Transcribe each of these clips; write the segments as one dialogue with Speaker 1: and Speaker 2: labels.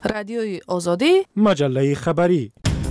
Speaker 1: رادیوی آزادی
Speaker 2: مجله خبری.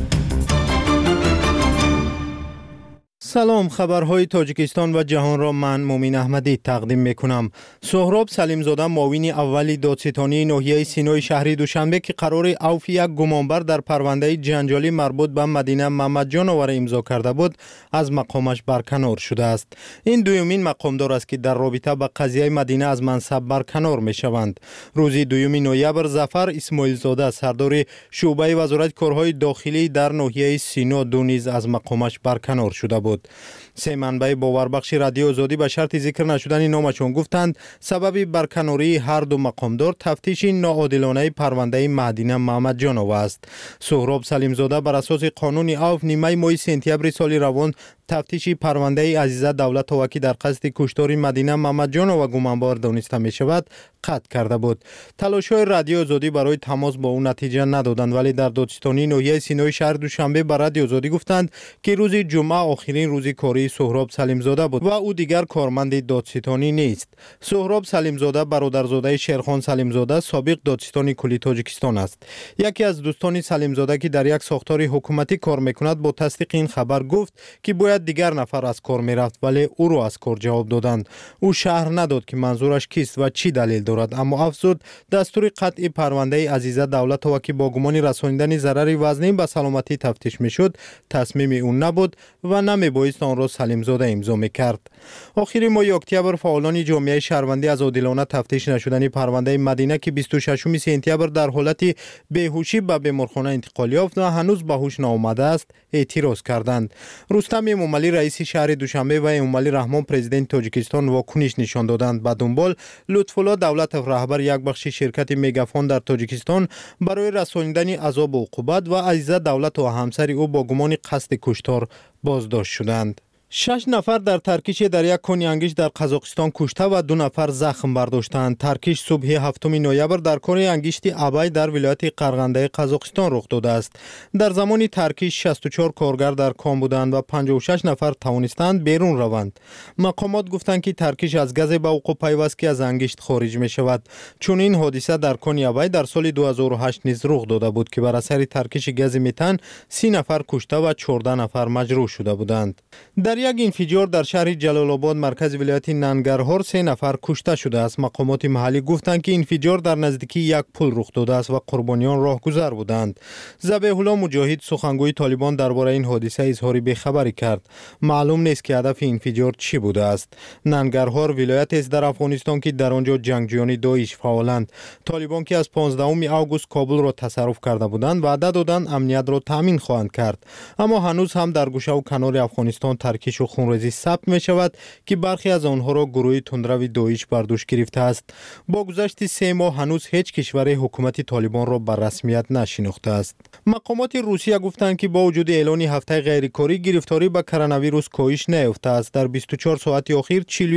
Speaker 2: سلام، خبرهای تاجیکستان و جهان را من مومین احمدی تقدیم میکنم. سهراب سلیمزاده معاون اول دادستانی ناحیه سینای شهری دوشنبه که قرار عفو یک گمانبر در پرونده جنجالی مربوط به مدینه محمد جانور امضا کرده بود از مقامش برکنار شده است. این دومین مقامدار است که در رابطه با قضیه مدینه از منصب برکنار میشوند. روز 2 نوامبر ظفر اسماعیل زاده سردار شعبه وزارت کارهای داخلی در ناحیه سینا دو نیز از مقامش برکنار شده بود. سه منبع باوربخش رادیو آزادی به شرط ذکر نشدن نامشان گفتند سبب برکناری هر دو مقامدار تفتیش ناعادلانه پرونده مدینه محمد جانور است. سهراب سلیمزاده بر اساس قانون عفو نیمه ماه سپتامبر سال روان تفتیش پرونده عزیزه دولت واکی در قصد کشتار مدینه محمد جانور گمانبار دانسته می شود قطع کرده بود. تلاش‌های رادیو آزادی برای تماس با او نتیجه ندادند، ولی در دادستانی ناحیه سینای شهر دوشنبه به رادیو آزادی گفتند که روز جمعه آخرین روز کاری سهراب سلیمزاده بود و او دیگر کارمند دادستانی نیست. سهراب سلیمزاده برادرزاده شیرخان سلیمزاده سابق دادستانی کلی تاجیکستان است. یکی از دوستان سلیمزاده که در یک ساختار حکومتی کار میکند با تصدیق این خبر گفت که باید دیگر نفر از کار میرفت، ولی او را از کار جواب دادند. او شرح نداد که منظورش کیست و چی دلیل دارد، اما افزود دستور قطع پرونده عزیزه دولت واکی با گمان رساندن ضرر وزنی به سلامتی تفتیش میشد تصمیم او نبود و نمیبایست آن را سلیمزاده امضا میکرد. آخر ماه اکتبر فعالان جامعه شهروندی از عادلانه تفتیش نشدن پرونده مدینه که 26 سپتامبر در حالت بیهوشی به بیمارخانه انتقال یافت و هنوز به هوش نآمده است اعتراض کردند. رستم امامعلی رئیس شهر دوشنبه و امامعلی رحمان پرزیدنت تاجیکستان واکنش نشان دادند. به دنبال لطف‌الله دولت رهبر یک بخش شرکت میگافون در تاجیکستان برای رساندن عذاب و عقوبت و عزیزه دولت و همسر او با گمان قصد کشتار بازداشت شدند. 6 نفر در ترکیش در یک کنیانگیش در قزاقستان کشته و 2 نفر زخم برداشتند. ترکیش صبح 7 نوامبر در کنیانگیشتی ابای در ولایت قرغنده قزاقستان رخ داده است. در زمان ترکیش 64 کارگر در کام بودند و 56 نفر توانستند بیرون روند. مقامات گفتند که ترکیش از گاز به وقوع پیوست که از انگشت خارج می شود. چون این حادثه در کنی ابای در سال 2008 نیز رخ داده بود که بر اثر ترکیش گاز متن 30 نفر کشته و 14 نفر مجروح شده بودند. در یک انفجار در شهر جلال آباد مرکز ولایت ننگرهار 3 نفر کشته شده است. مقامات محلی گفتند که انفجار در نزدیکی یک پل رخ داده است و قربانیان راهگذر بودند. ذبیح الله مجاهد سخنگوی طالبان درباره این حادثه اظهار بی‌خبری کرد. معلوم نیست که هدف انفجار چی بوده است. ننگرهار ولایت است در افغانستان که در آنجا جنگجویان داعش فعالند. طالبان که از 15 آگوست کابل را تصرف کرده بودند وعده دادند امنیت را تامین خواهند کرد، اما هنوز هم در گوشه و کنار افغانستان ترکیش و خونریزی ثبت می شود که برخی از آنها را گروه تندرو داعش بر دوش گرفته است. با گذشت 3 ماه هنوز هیچ کشور حکومت طالبان را بر رسمیت نشناخته است. مقامات روسیه گفتند که با وجود اعلان هفته غیرکاری گرفتاری به کرونا ویروس کاهش نیافته است. در 24 ساعت اخیر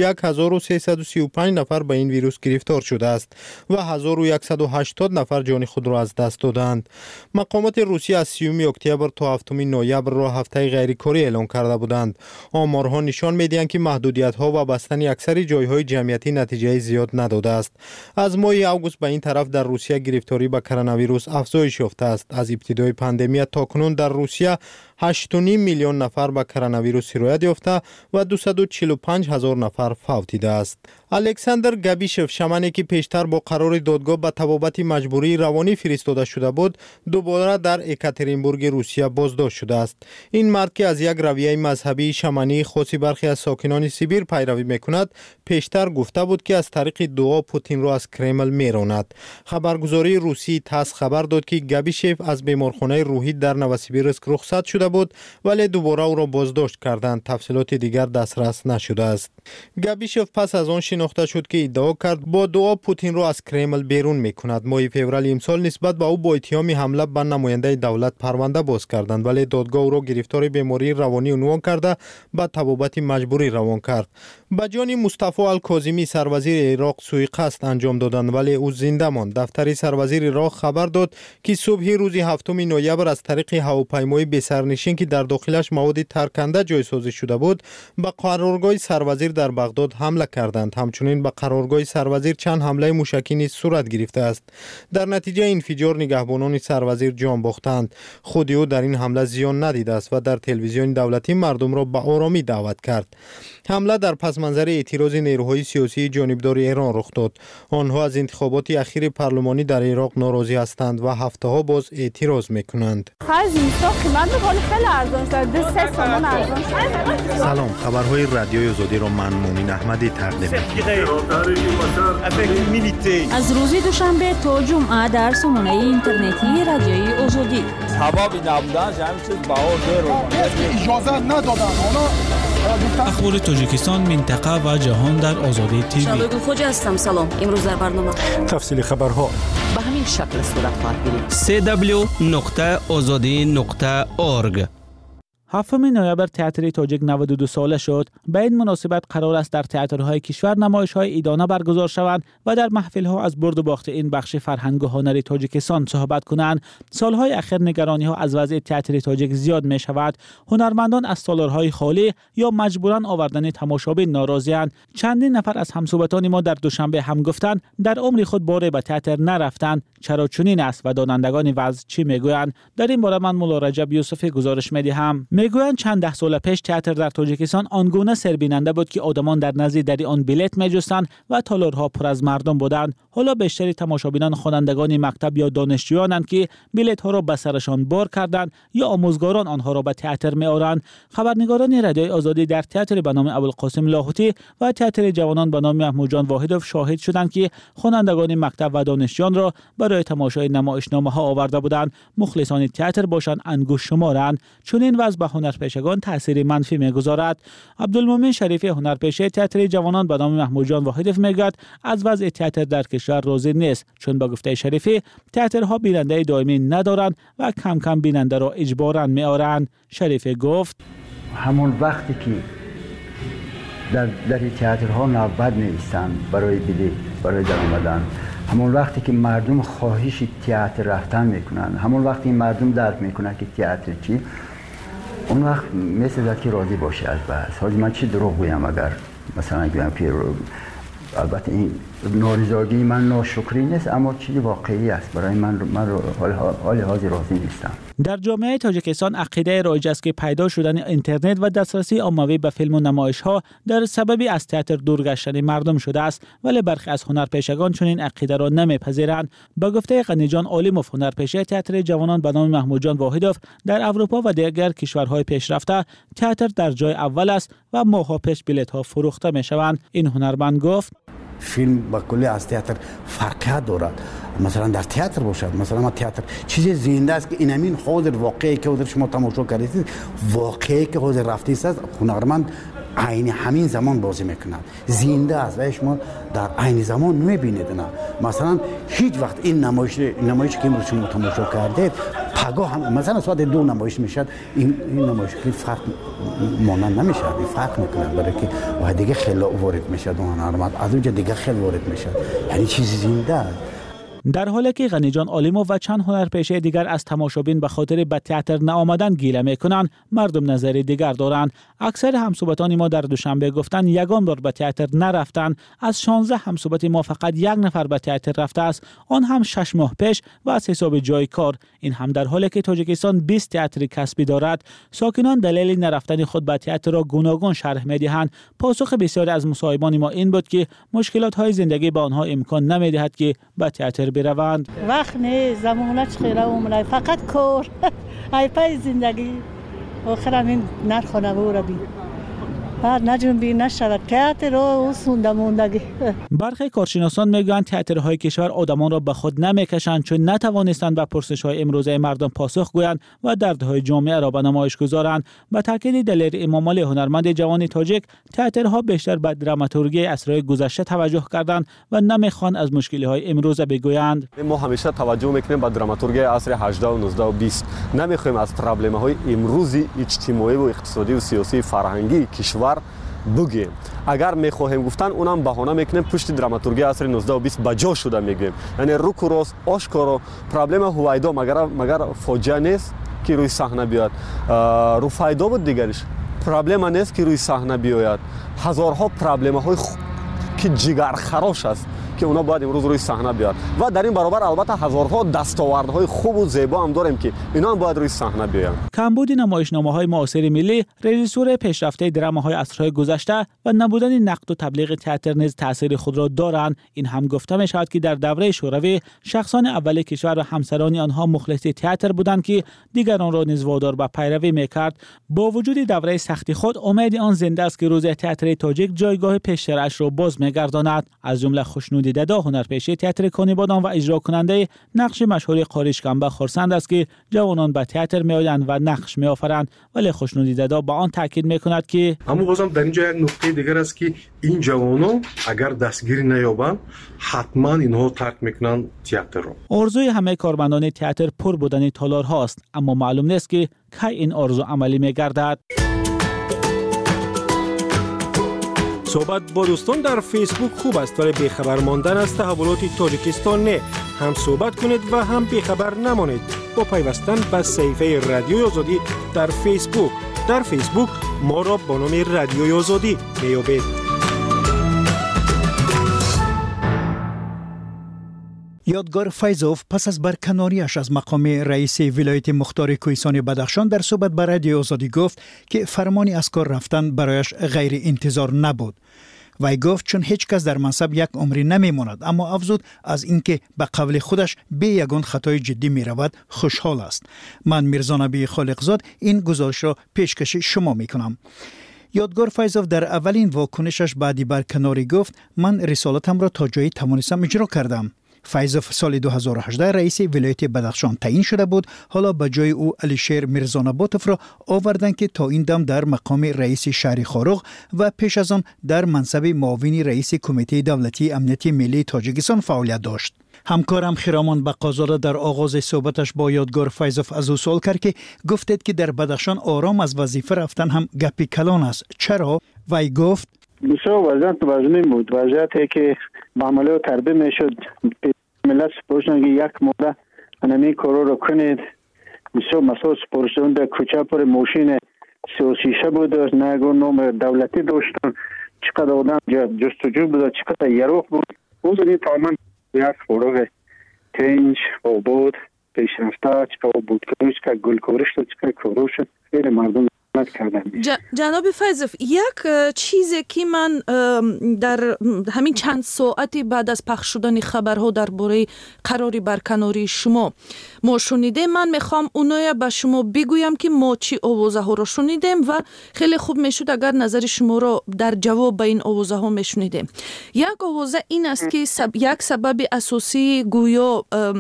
Speaker 2: 41335 نفر به این ویروس گرفتار شده است و 1180 نفر جان خود را از دست دادند. مقامات روسیه از 30 اکتبر تا 7 نوامبر را هفته غیرکاری اعلان کرده بودند. آمارها نشان می‌دهند که محدودیت‌ها و بستن اکثر جای‌های جمعیتی نتیجه زیاد نداده است. از ماه آگوست به این طرف در روسیه گرفتاری به کرونا ویروس افزایش یافته است. از ابتدای پاندمی تا کنون در روسیه 8.5 میلیون نفر به کرونا ویروس سرایت یافته و 245 هزار نفر فوت دیده است. الکساندر گابیشف شمنی که پیشتر با قرار دادگاه به تبابت مجبوری روانی فرستاده شده بود دوباره در اکاترینبورگ روسیه بازداشت شده است. این مرد که از یک رویه مذهبی شمنی خاصی برخی از ساکنان سیبیر پیروی میکند پیشتر گفته بود که از طریق دعا پوتین را از کرمل میراند. خبرگزاری روسی تاس خبر داد که گابیشف از بیمارخانه روحی در نوسیبیرسک رخصت شده بود ولی دوباره او را بازداشت کردند. تفصیلات دیگر دسترس نشده است. گابیشف پس از آن شناخته شد که ادعا کرد با دعا پوتین را از کرمل بیرون میکند. ماه فوریه امسال نسبت به او با اتهام حمله به نماینده دولت پرونده باز کردند، ولی دادگاه او را گرفتار بیماری روانی عنوان کرده به طبابت مجبوری روان کرد. به جان مصطفی الکاظمی سروزیر عراق سوءقصد انجام دادند ولی او زنده ماند. دفتر سروزیر عراق خبر داد که صبح روز 7 نوامبر از طریق هواپیمای بی‌سرنشین که در داخلش مواد ترکنده جایسازی شده بود به قرارگاه سروزیر در بغداد حمله کردند. همچنین به قرارگاه سروزیر چند حمله موشکی نیز صورت گرفته است. در نتیجه انفجار نگهبانان سروزیر جان باختند. خود او در این حمله زیان ندیده است و در تلویزیون دولتی مردم را به آرامی دعوت کرد. حمله در پس منظر اعتراض نیروهای سیاسی جانبدار ایران رخ داد. آنها از انتخابات اخیر پارلمانی در عراق ناراضی هستند و هفته ها باز اعتراض میکنند. سلام، خبرهای رادیوی آزادی را من مومن احمدی تقدیم می‌کنم.
Speaker 1: از روز دوشنبه تا جمعه در سامانه اینترنتی رادیوی آزادی.
Speaker 3: سببی نبودن همین چیز اجازه ندادن.
Speaker 4: اخبار تاجیکستان، منطقه و جهان در آزادی تیوی.
Speaker 1: شبگو خوجا هستم. سلام. امروز در برنامه
Speaker 2: تفصیل خبرها
Speaker 1: به همین شکل صورت خواهد گرفت.
Speaker 4: www.azadi.org.
Speaker 5: 7 نوامبر تئاتر تاجیک 92 ساله شد. به این مناسبت قرار است در تئاترهای کشور نمایش‌های عیدانه برگزار شوند و در محفل‌ها از برد و باخت این بخش فرهنگ و هنر تاجیکستان صحبت کنند. سالهای اخیر نگرانی‌ها از وضع تئاتر تاجیک زیاد می‌شود. هنرمندان از تالارهای خالی یا مجبوراً آوردن تماشابین ناراضی‌اند. چندین نفر از همصحبتان ما در دوشنبه هم گفتند در عمر خود باره به تئاتر نرفتند. چرا چنین است و دانندگان وضع چی میگویند؟ در این باره من مولا رجب یوسفی گزارش می‌دهم. میگویند چند ده سال پیش تئاتر در تاجیکستان آنگونه سربیننده بود که آدمان در نزد در آن بلیت می‌جستند و تالارها پر از مردم بودند. حالا بیشتر تماشابینان خوانندگان مکتب یا دانشجویانند که بلیت‌ها را به سرشان بار کردند یا آموزگاران آنها را به تئاتر می‌آورند. خبرنگاران رادیوی آزادی در تئاتر به نام ابوالقاسم لاهوتی و تئاتر جوانان به نام محمود جان واحدوف شاهد شدند که خوانندگان مکتب و دانشجویان را برای تماشای نمایشنامه‌ها آورده بودند. مخلصان تئاتر باشند انگشت شمارند. چون این وضع به هنرپیشگان تأثیر منفی می‌گذارد. عبدالمومن شریفی هنرپیشه تئاتر جوانان به نام محمود جان واحدوف میگوید از وضع تئاتر در کشور راضی نیست، چون با گفته شریفی تئاترها بیننده دائمی ندارند و کم کم بیننده را اجباراً می‌آورند. شریفی گفت
Speaker 6: همون وقتی که در تئاترها نوبت نیستند برای بلیط، برای در اومدن، همون وقتی که مردم خواهش تئاتر رفتن میکنن، همون وقتی مردم درک میکنن که تئاتر چی، اون وقت مثل که راضی باشه از بحث. حالا من چی دروغ بگم اگر مثلا بگم که البته این نارضایتی من ناشکری نیست، اما چیزی واقعی است برای من حال حاضر راضی نیستم.
Speaker 5: در جامعه تاجیکستان عقیده رایج است که پیدا شدن اینترنت و دسترسی عمومی به فیلم و نمایش‌ها در سببی از تئاتر دور گشتن مردم شده است، ولی برخی از هنرپیشگان چنین عقیده را نمی‌پذیرند. با گفته غنی جان علیموف هنرپیشه تئاتر جوانان به نام محمود جان واحدوف، در اروپا و دیگر کشورهای پیشرفته تئاتر در جای اول است و ماه‌ها پیش بلیط‌ها فروخته می‌شوند. این هنرمند گفت
Speaker 6: فیلم با کلی از تئاتر فرقیت دارد. مثلا در تئاتر باشد، مثلا تئاتر چیز زنده است که این همین حاضر واقعی که حاضر شما تماشا کردید، واقعی که حاضر رفتید است، هنرمند عین همین زمان بازی میکنند، زنده است و شما در عین زمان نمیبینید. نه مثلا هیچ وقت این نمایش که امروز شما تماشا کردید پگاه هم مثلا ساعت 2 نمایش میشد، این نمایش که فرق مانند نمیشه، فرق میکنه، برای که و دیگه خیلی وارد میشه هنرمند، از اونجا دیگه خیلی وارد میشه، یعنی چیزی زنده است.
Speaker 5: در حالی که غنی جان علیموف و چند هنرپیشه دیگر از تماشابین به خاطر به تئاتر نآمدن گیله میکنند، مردم نظر دیگر دارند. اکثر همصحبتان ما در دوشنبه گفتند یگان بار به تئاتر نرفتند. از 16 همصحبت ما فقط یک نفر به تئاتر رفته است، آن هم 6 ماه پیش و از حساب جای کار. این هم در حالی که تاجیکستان 20 تئاتر کسبی دارد. ساکنان دلیل نرفتن خود به تئاتر را گوناگون شرح میدهند. پاسخ بسیاری از مصاحبان ما این بود که مشکلات های زندگی به آنها امکان نمیدهد که به تئاتر بروند.
Speaker 7: وقت نه، زمانه خیره عمره، فقط کار ای پای زندگی آخر همین نرخانه رو بی نجنبی نشود تئاتر رو سونده موندگی.
Speaker 5: برخی کارشناسان میگویند تئاترهای کشور آدمان را به خود نمیکشند چون نتوانستند به پرسش‌های امروزه مردم پاسخ گویند و دردهای جامعه را به نمایش گذارند. به تاکید دلیر امامعلی هنرمند جوان تاجیک، تئاترها بیشتر به دراماتورگی عصرهای گذشته توجه کردند و نمیخوان از مشکل‌های امروزه بگویند.
Speaker 8: ما همیشه توجه میکنیم به دراماتورگی عصر 18 و 19 و 20. نمیخوایم از پرابلم‌های امروزی اجتماعی و اقتصادی و سیاسی فرهنگی کشور بگیم. اگر میخواهیم گفتن اونم بهانه میکنیم پشت دراماتورگی عصر 19 و 20 بجا شده میگیم. یعنی رو کراس آشکارا پرابلم هویدا مگر فاجعه نیست که روی صحنه بیاد. رفایدا بود دیگرش. پرابلم نیست که روی صحنه بیاید. هزارها پرابلم‌های که جگر خراش است که اونا باید امروز روی صحنه بیاد و در این برابر البته هزارها دستاوردهای خوب و زیبا هم داریم که اینا هم باید روی صحنه بیان.
Speaker 5: کمبود نمایشنامه‌های معاصر ملی، رژیسور پیشرفته دراماهای عصرهای گذشته و نبودن نقد و تبلیغ تئاتر نیز تأثیر خود را دارند. این هم گفته می شود که در دوره شوروی شخصان اول کشور و همسران آنها مخلص تئاتر بودند که دیگران را نیز وادار به پیروی می‌کرد. با وجود دوره سختی خود امید آن زنده است که روز تئاتر تاجیک جایگاه پیش‌شرعش را باز می‌گرداند. از جمله خوشنودی ددا هنرپیشه تئاتر کانیبادان و اجرا کننده نقش مشهور قاریش کمبه خرسند است که جوانان به تئاتر میآیند و نقش میآفرند، ولی خوشنودی ددا با آن تاکید میکند که
Speaker 9: اما بازم در اینجا یک نکته دیگر است که این جوانان اگر دستگیری نیابند حتما اینها ترک میکنند تئاتر را.
Speaker 5: آرزوی همه کارمندان تئاتر پر بودن تالارها است، اما معلوم نیست که کی این آرزو عملی میگردد.
Speaker 10: صحبت با دوستان در فیسبوک خوب است ولی بیخبر ماندن از تحولات تاجیکستان نه. هم صحبت کنید و هم بیخبر نمانید با پیوستن به صفحه رادیوی آزادی در فیسبوک. در فیسبوک ما را با نام رادیوی آزادی میابید.
Speaker 11: یادگار فیضوف پس از برکناریش از مقام رئیس ولایت مختار کوهستان بدخشان در صحبت با رادیو آزادی گفت که فرمانی از کار رفتن برایش غیر انتظار نبود. وی گفت چون هیچ کس در منصب یک عمری نمیماند، اما افزود از اینکه به قول خودش به یگان خطای جدی می رود خوشحال است. من میرزا نبی خالقزاد این گزارش را پیشکش شما می کنم. یادگار فیضوف در اولین واکنشش بعدی برکناری گفت من رسالتم را تا جایی توانستم اجرا کردم. فیضوف سال 2018 رئیس ولایت بدخشان تعیین شده بود. حالا به جای او علیشیر میرزانباتوف را آوردن که تا این دم در مقام رئیس شهر خاروغ و پیش از آن در منصب معاون رئیس کمیته دولتی امنیتی ملی تاجیکستان فعالیت داشت. همکارم خرامان بقازاده در آغاز صحبتش با یادگار فیضوف از او سوال کرد که گفتید که در بدخشان آرام از وظیفه رفتن هم گپی کلان است. چرا؟ وی گفت
Speaker 12: بسیار وضعیت وزنی بود. وضعیتی که با عملیات تربیه میشد ملت سپورشن که یک موده انمی کارو رو کنید. بسیار مسئول سپورشن در کوچه پر موشین 36 بود، نگون نام دولتی داشتن، چقدر آدم جستجو بود، چقدر یروق بود. اون زنی تماما یک فروغ تنج آباد پیشرفته، چقدر بود کروش که گل کورش شد، چقدر کروش خیلی مردم
Speaker 13: جناب فیضوف، یک چیزی که من در همین چند ساعتی بعد از پخش شدن خبرها درباره قراری برکناری شما ما شنیدیم، من میخوام اونایی به شما بگویم که ما چی آوازه ها رو شنیدیم و خیلی خوب میشد اگر نظر شما رو در جواب به این آوازه ها میشنیدیم. یک آوازه این است که یک سبب اساسی گویا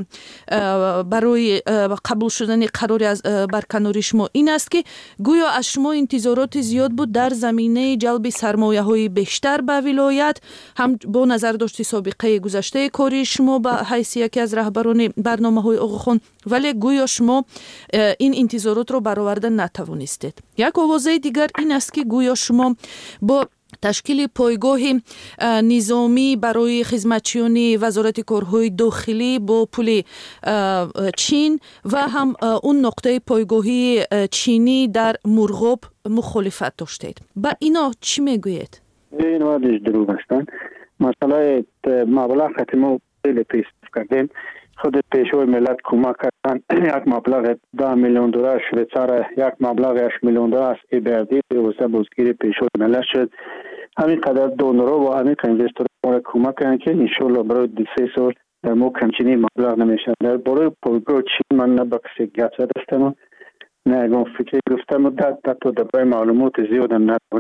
Speaker 13: برای قبول شدن قراری از برکناری شما این است که گویا از شما انتظارات زیاد بود در زمینه جلب سرمایه های بیشتر به ولایت، هم با نظر داشتی سابقه گذشته کاری شما به حیث یکی از رهبران برنامه های آقاخان، ولی گویا شما این انتظارات رو برآورده نتوانستید. یک آوازه دیگر این است که گویا شما با تشکیل پایگاه نظامی برای خدمتچیان وزارت کارهای داخلی با پول چین و هم اون نقطه پایگاهی چینی در مرغاب مخالفت داشتید. با اینا چی میگویید؟
Speaker 12: این وادش دروغ هستند. مسئله مبلغ خاتمه خیلی پیش کردیم. خود پیشوای ملت کمک کردن. یک مبلغ 10 میلیون دلار شویچار، یک مبلغ 8 میلیون دلار ایبردی واسه بازگیری پیشوای ملت شد. همین قدر دونرها و همین اینوستورها کمک کردن که ان شاء الله برای 2-3 سال ما کمچینی مبلغ نمیشه. در برای پایگاه چین من نه با کسی گپ زدم، نه اگه فکری گفتم، تا دبای معلومات زیاد ندارم.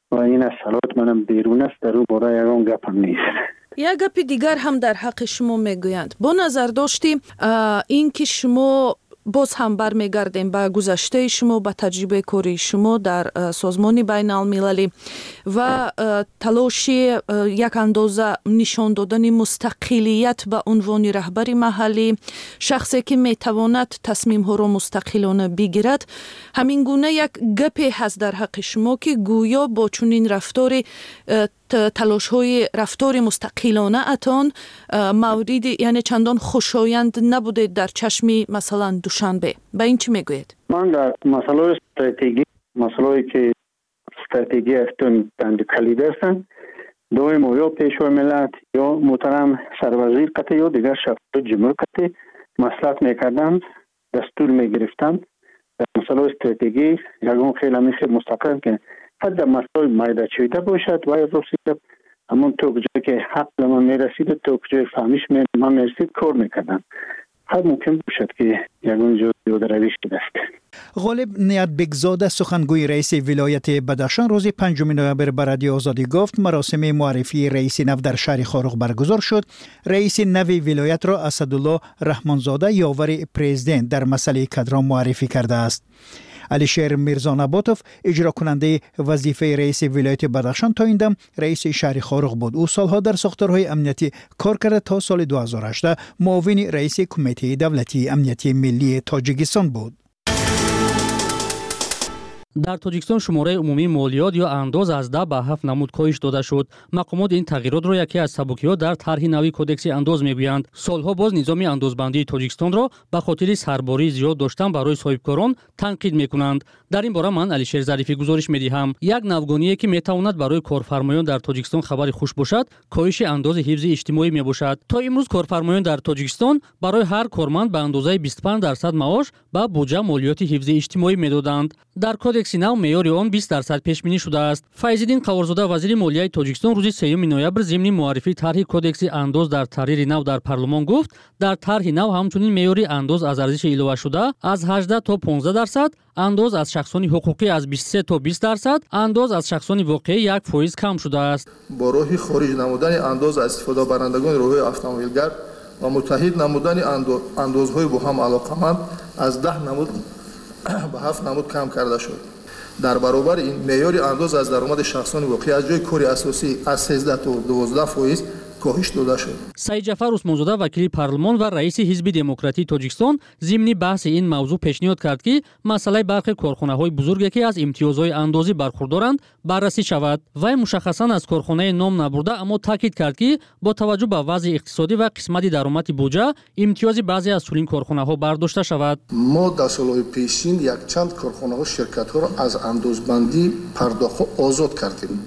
Speaker 12: و این از صلات منم بیرون است، در او باره یکان گپم نیست.
Speaker 13: یک گپ دیگر هم در حق شما میگویند. با نظر داشتیم این که شما باز هم برمیگردیم به گذشته شما، به تجربه کاری شما در سازمان بین المللی و تلاش یک اندازه نشان دادن مستقلیت به عنوان رهبر محلی، شخصی که میتواند تصمیم ها را مستقلانه بگیرد. همین گونه یک گپی هست در حق شما که گویا با چنین رفتار تلاش های رفتار مستقلانه اتان مورد یعنی چندان خوشایند نبوده در چشم مثلا دوشنبه. به این چی میگوید؟
Speaker 12: من در مسئله که استراتژی هستن بند کلید هستن، دوم یا پیشوا ملت یا محترم سروزیر قطع یا دیگر شخص جمهور قطع مصلحت میکردن، دستور میگرفتن در مسئله استراتژی یکون خیلی مستقل که حتی در مسائل مایده چیده باشد و از رسید همون تو کجا که حق من میرسید تو کجا فهمیش من میرسید کار میکردن. حد ممکن باشد که یکون جدا رویش شده است.
Speaker 11: غالب نیت بگزاده سخنگوی رئیس ولایت بدخشان روز 5 نوامبر به رادیو آزادی گفت مراسم معرفی رئیس نو در شهر خارق برگزار شد. رئیس نو ولایت را اسدالله رحمانزاده یاور پرزیدنت در مسئله کادر معرفی کرده است. علیشیر میرزانباتوف اجرا کننده وظیفه رئیس ولایت بدخشان تا این دم رئیس شهر خارق بود. او سالها در ساختارهای امنیتی کار کرده تا سال 2018 معاون رئیس کمیته دولتی امنیتی ملی تاجیکستان بود.
Speaker 14: در تاجیکستان شماره عمومی مالیات یا انداز از 10 به 7 نمود کاهش داده شد. مقامات این تغییرات را یکی از سبکی‌ها در طرح نوی کدکس انداز میگویند. سالها باز نظام اندازبندی تاجیکستان را به خاطر سرباری زیاد داشتن برای صاحبکاران تنقید میکنند. در این باره من علیشیر ظریفی گزارش میدهم. یک نوگانیه که میتواند برای کارفرمایان در تاجیکستان خبری خوش باشد، کاهش انداز حفظ اجتماعی میباشد. تا امروز کارفرمایان در تاجیکستان برای هر کارمند به اندازه 25% معاش به بودجه مالیات حفظ اجتماعی میدادند. در کدکس نو معیار آن 20% پیش بینی شده است. فیض‌الدین قوارزاده وزیر مالیه تاجیکستان روز 3 نوامبر ضمن معرفی طرح کدکس انداز در تحریر نو در پارلمان گفت در طرح نو همچنین معیار انداز از ارزش الوه شده از 18 تا 15%، انداز از شخصان حقوقی از 23 تا 20%، انداز از شخصان واقعی 1% کم شده است.
Speaker 15: با راه خارج نمودن انداز از استفاده برندگان راه‌های اتومبیلگر و متحد نمودن اندازهای با هم علاقمند از 10 نمود به 7 نمود کم کرده شد. در برابر این معیار انداز از درآمد شخصان واقعی از جای کار اساسی از 13 تا 12% کاهش داده شد.
Speaker 14: سعید جعفر عثمانزاده وکیل پارلمان و رئیس حزب دموکراتی تاجیکستان ضمن بحث این موضوع پیشنهاد کرد که مسئله برخی کارخانه‌های بزرگی که از امتیازهای اندازی برخوردارند بررسی شود. وی مشخصاً از کارخانه نام نبرده، اما تاکید کرد که با توجه به وضع اقتصادی و قسمت درآمد بودجه امتیاز بعضی از چنین کارخانه‌ها برداشته شود.
Speaker 15: ما در سال‌های پیشین یک چند کارخانه‌ها شرکت‌ها را از اندازبندی پرداخت آزاد کردیم.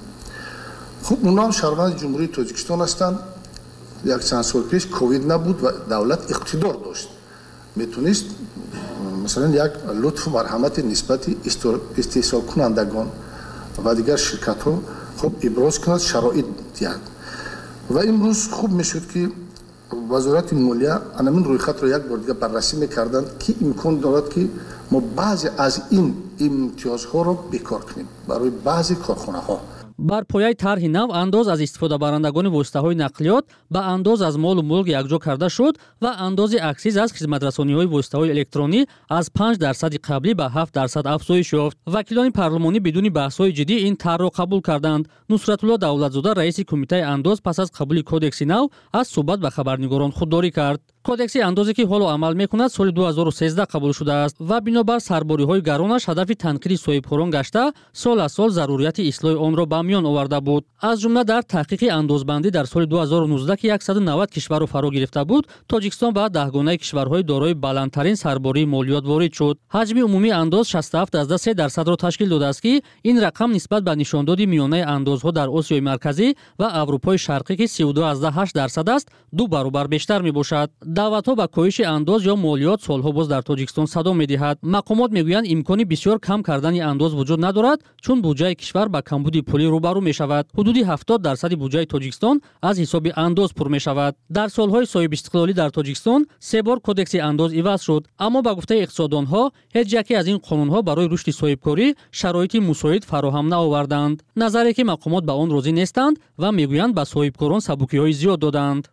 Speaker 15: خب اونا هم شهروند جمهوری تاجیکستان هستند. یک چند سال پیش کووید نبود و دولت اقتدار داشت، میتونست مثلا یک لطف و مرحمت نسبت استحصال کنندگان و دیگر شرکت ها خب ابراز کند، شرایط دید و امروز خوب میشد که وزارت مالیه همین روی خط را یک بار دیگه بررسی میکردند که امکان دارد که ما بعضی از این امتیازها را بیکار کنیم برای بعضی کارخانه ها.
Speaker 14: بر پایه طرح نو انداز از استفاده برندگان واسطه‌های نقلیات به انداز از مال و ملک یکجا کرده شد و انداز اکسیز از خدمت‌رسانی‌های واسطه‌های الکترونی از 5% قبلی به 7% افزایش یافت. وکیلان پارلمانی بدون بحث‌های جدی این طرح را قبول کردند. نصرت‌الله دولتزاده رئیس کمیته انداز پس از قبول کدکس نو از صحبت به خبرنگاران خودداری کرد. کدکس اندازی که حالا عمل میکند سال 2013 قبول شده است و بنابر سرباری‌های گرانش هدف تنقیح صاحبکاران گشته سال از سال ضروریت اصلاح آن را به میان آورده بود. از جمله در تحقیق اندازبندی در سال 2019 که 190 کشور را فرا گرفته بود، تاجیکستان به 10 گانه کشورهای دارای بلندترین سرباری مالیات وارد شد. حجم عمومی انداز 67.3% را تشکیل داده است که این رقم نسبت به نشانداد میانه اندازها در آسیای مرکزی و اروپای شرقی که 32.8% است، 2 برابر بیشتر میباشد. даъватҳо ба коҳиши андоз ё молиёт солҳо боз дар тоҷикистон садо медиҳад. мақомот мегӯянд имкони бисёр кам кардани андоз вуҷуд надорад, чун буҷаи кишвар ба камбуди пулӣ рӯбарӯ мешавад. ҳудуди 70% буҷаи тоҷикистон аз ҳисоби андоз пур мешавад. дар солҳои соҳибистиқлолӣ дар тоҷикистон 3 бор кодекси андоз иваз шуд, аммо ба гуфтаи иқтисоддонҳо ҳеҷ яке аз ин қонунҳо барои рушди соҳибкорӣ шароити мусоид фароҳам наоварданд. назаре ки мақомот ба он розӣ нестанд ва мегӯянд ба соҳибкорон сабукиҳои зиёд доданд.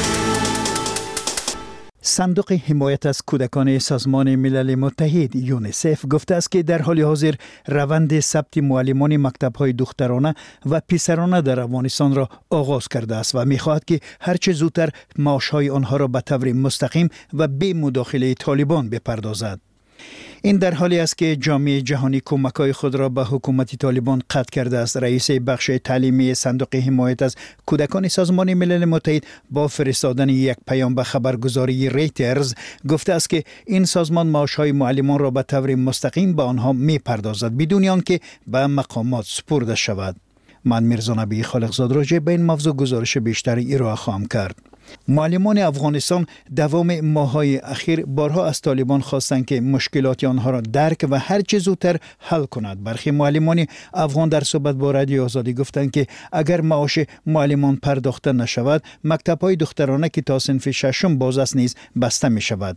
Speaker 11: صندوق حمایت از کودکان سازمان ملل متحد یونیسف گفته است که در حال حاضر روند ثبت معلمان مکتب‌های دخترانه و پسرانه در افغانستان را آغاز کرده است و می‌خواهد که هرچه زودتر معاش‌های آنها را به طور مستقیم و بی مداخله طالبان بپردازد. این در حالی است که جامعه جهانی کمک‌های خود را به حکومت طالبان قطع کرده است. رئیس بخش تعلیمی صندوق حمایت از کودکان سازمان ملل متحد با فرستادن یک پیام به خبرگزاری ریترز گفته است که این سازمان معاش‌های معلمان را به طور مستقیم به آنها می‌پردازد بدون آنکه به مقامات سپرده شود. من میرزا نبی خالقزاد راجع به این موضوع گزارش بیشتری ارائه خواهم کرد. معلمان افغانستان دوام ماه‌های اخیر بارها از طالبان خواستند که مشکلات آنها را درک و هر چه زودتر حل کند. برخی معلمان افغان در صحبت با رادیو آزادی گفتند که اگر معاش معلمان پرداخته نشود، مکتب‌های دخترانه که تا صنف ششم باز است نیز بسته می‌شود.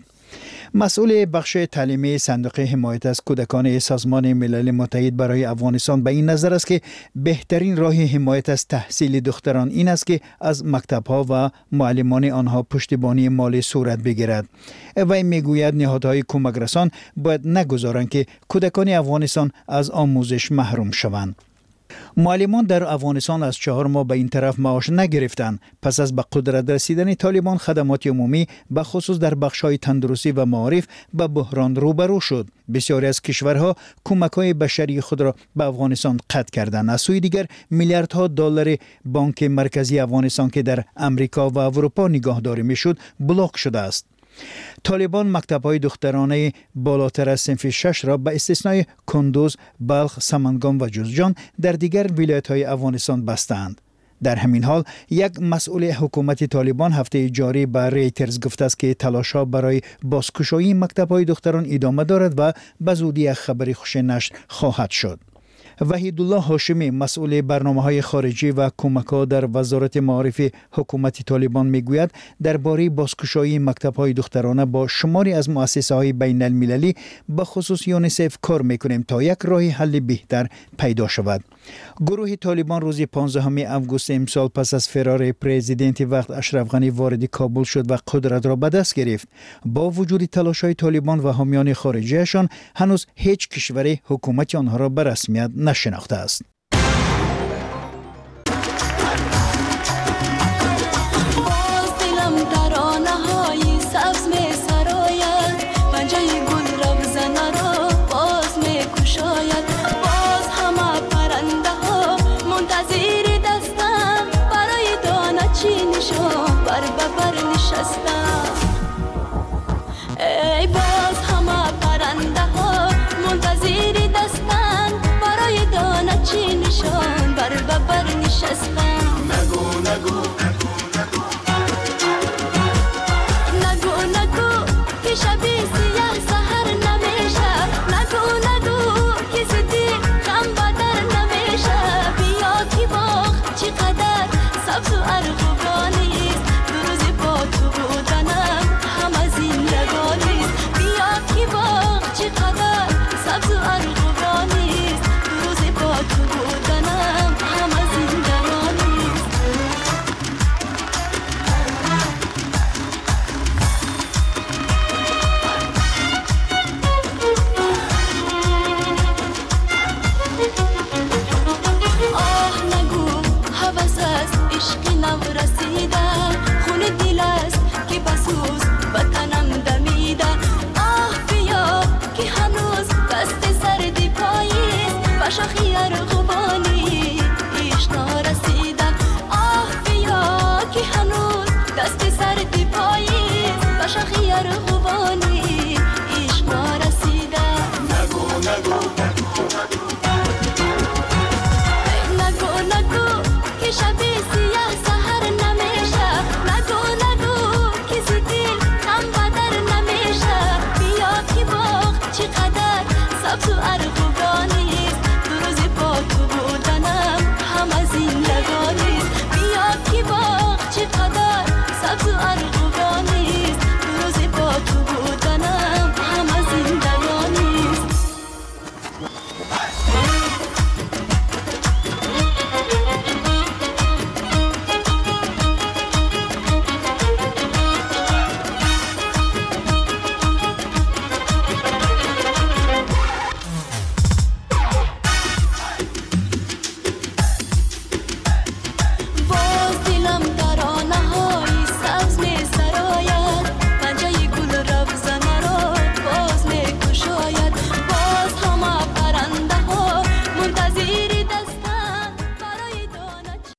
Speaker 11: مسئول بخش تعلیمی صندوق حمایت از کودکان سازمان ملل متحد برای افغانستان به این نظر است که بهترین راه حمایت از تحصیل دختران این است که از مکتب‌ها و معلمان آنها پشتیبانی مالی صورت بگیرد. وی میگوید نهادهای کمک رسان باید نگذارند که کودکان افغانستان از آموزش محروم شوند. معلمان در افغانستان از 4 ماه به این طرف معاش نگرفتند. پس از به قدرت رسیدن طالبان خدمات عمومی به خصوص در بخش‌های تندرستی و معارف به بحران روبرو شد. بسیاری از کشورها کمک‌های بشری خود را به افغانستان قطع کردند. از سوی دیگر میلیاردها دلار بانک مرکزی افغانستان که در امریکا و اروپا نگهداری میشد بلاک شده است. طالبان مکتب‌های دخترانه بالاتر از صنف 6 را به استثنای کندوز، بلخ، سمنگان و جوزجان در دیگر ولایت‌های افغانستان بستند. در همین حال یک مسئول حکومت طالبان هفته جاری به ریترز گفته است که تلاش‌ها برای بازگشایی مکتب‌های دختران ادامه دارد و به زودی یک خبری خوش نشر خواهد شد. وحیدالله هاشمی مسئول برنامه‌های خارجی و کمک‌ها در وزارت معارف حکومت طالبان میگوید درباره بازگشایی مکتب‌های دخترانه با شماری از مؤسسه‌های بین المللی به خصوص یونیسف کار می‌کنیم تا یک راه حل بهتر پیدا شود. گروه طالبان روز 15 آگوست امسال پس از فرار پرزیدنت وقت اشرف غنی وارد کابل شد و قدرت را به دست گرفت. با وجود تلاش‌های طالبان و حامیان خارجیشان هنوز هیچ کشوری حکومت آنها را به رسمیت نشناخته است.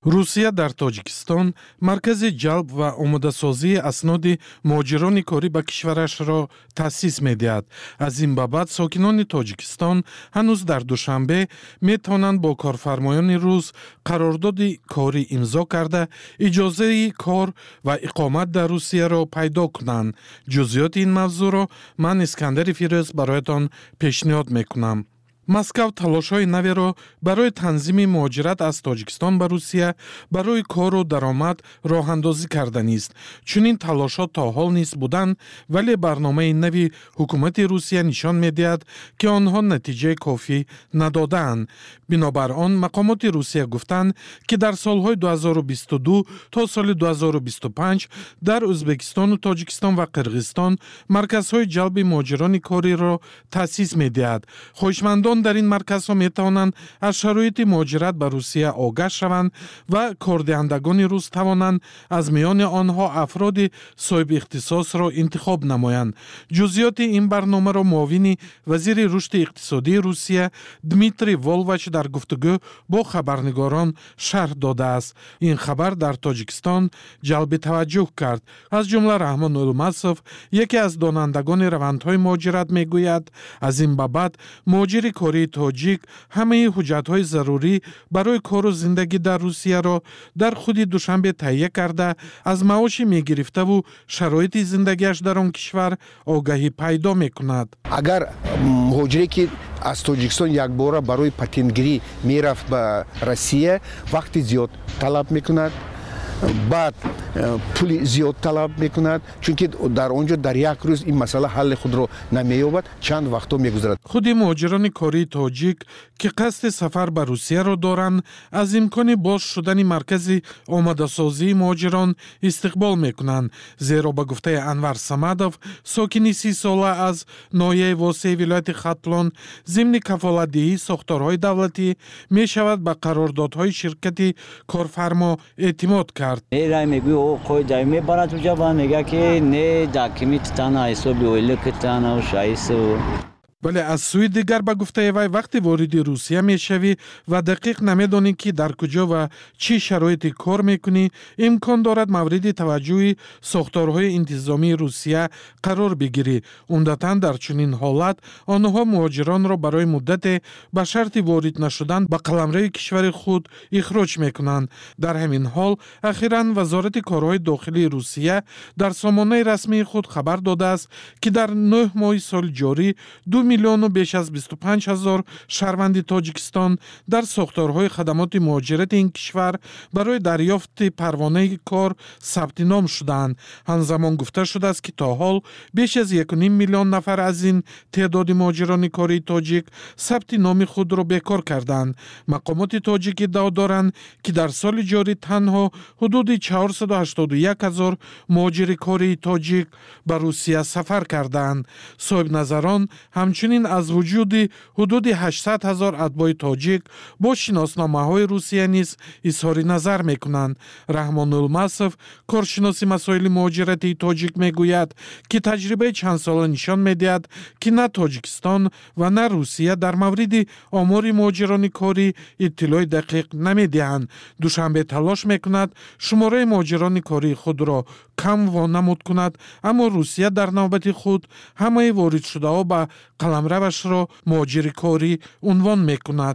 Speaker 16: روسیه در تاجیکستان مرکز جلب و آماده‌سازی اسناد مهاجران کاری به کشورش را تأسیس می‌دهد. از این بابت ساکنان تاجیکستان هنوز در دوشنبه می‌توانند با کارفرمایان روس قرارداد کاری امضا کرده اجازه کار و اقامت در روسیه را پیدا کنند. جزئیات این موضوع را من اسکندر فیروز برایتان پیشنهاد می‌کنم. مسکو تلاش‌های نوی را برای تنظیم مهاجرت از تاجیکستان به روسیه برای کار و درآمد راه اندازی کرده است. چنین تلاشات تا حال نیست بودند، ولی برنامه نوی حکومت روسیه نشان می‌دهد که آنها نتیجه کافی ندادند. بنابر آن مقامات روسیه گفتند که در سالهای 2022 تا سال 2025 در ازبکستان و تاجیکستان و قرغیزستان مرکزهای جلب مهاجران کاری را تأسیس می‌دهد. خواهشمندان در این مرکزها می‌توانند از شرایط مهاجرت به روسیه آگاه شوند و کاردهندگان روس توانند از میان آنها افراد صاحب اختصاص را انتخاب نمایند. جزئیات این برنامه را معاون وزیر رشد اقتصادی روسیه دمیتری والوچ در گفتگو با خبرنگاران شرح داده است. این خبر در تاجیکستان جلب توجه کرد. از جمله رحمان الماسوف، یکی از دانندگان روندهای مهاجرت میگوید از این بابت مهاجر کاری تاجیک همه حجت‌های ضروری برای کار و زندگی در روسیه را در خود دوشنبه تهیه کرده از معاشی می‌گرفته و شرایط زندگیش در آن کشور آگاهی پیدا می‌کند.
Speaker 17: اگر مهاجری که از تاجیکستان یک بار برای پتنتگیری میرفت به روسیه وقت زیاد طلب می‌کند، بعد پول زیاد طلب میکند، چون که در آنجا در یک روز این مسئله حل خود را نمییابد، چند وقتا میگذرد.
Speaker 16: خود مهاجران کاری تاجیک که قصد سفر به روسیه را دارند از امکان باز شدن مرکز آماده سازی مهاجران استقبال میکنند، زیرا به گفته انور صمدов ساکن 30 ساله از ناحیه واسع ولایت ختلان ضمن کفالت‌دهی ساختارهای دولتی میشود به قراردادهای شرکت کارفرما اعتماد کرد.
Speaker 18: رای میگوی او خود جای میبرد تو جوان میگه که نه داکیمیت تانا حسابی ویل که تانا و شایسته.
Speaker 16: ولی از سوی دیگر به گفته وی وقتی وارد روسیه میشوی و دقیق نمیدانی که در کجا و چی شرایطی کار میکنی، امکان دارد مورد توجه ساختارهای انتظامی روسیه قرار بگیری. عمدتاً در چنین حالت آنها مهاجران را برای مدت به شرط وارد نشدن به قلمرو کشور خود اخراج میکنند. در همین حال اخیراً وزارت کارهای داخلی روسیه در سامانه رسمی خود خبر داده است که در 9 ماه سال جاری 2 میلیون و بیش از 25,000 شهروند تاجیکستان در ساختارهای خدمات مهاجرت این کشور برای دریافت پروانه کار ثبت نام شدند. همزمان گفته شده است که تا حال بیش از 1.5 میلیون نفر از این تعداد مهاجران کاری تاجیک ثبت نام خود را بیکار کردند. مقامات تاجیک ادعا دارند که در سال جاری تنها حدود 481,000 مهاجر کاری تاجیک به روسیه سفر کردند. صاحب نظران همچنین از وجود حدود 800,000 اتباع تاجیک با شناسنامه‌های روسیه نیز اظهار نظر می‌کنند. رحمان الماسوف، کارشناس مسائل مهاجرتی تاجیک میگوید که تجربه چند ساله نشان می‌دهد که نه تاجیکستان و نه روسیه در مورد آمار مهاجران کاری اطلاع دقیق نمی‌دهند. دوشنبه تلاش می‌کند شماره مهاجران کاری خود را کم وانمود کند، اما روسیه در نوبت خود همه وارد شده‌ها به قلمروش را مهاجر کاری عنوان می‌کند.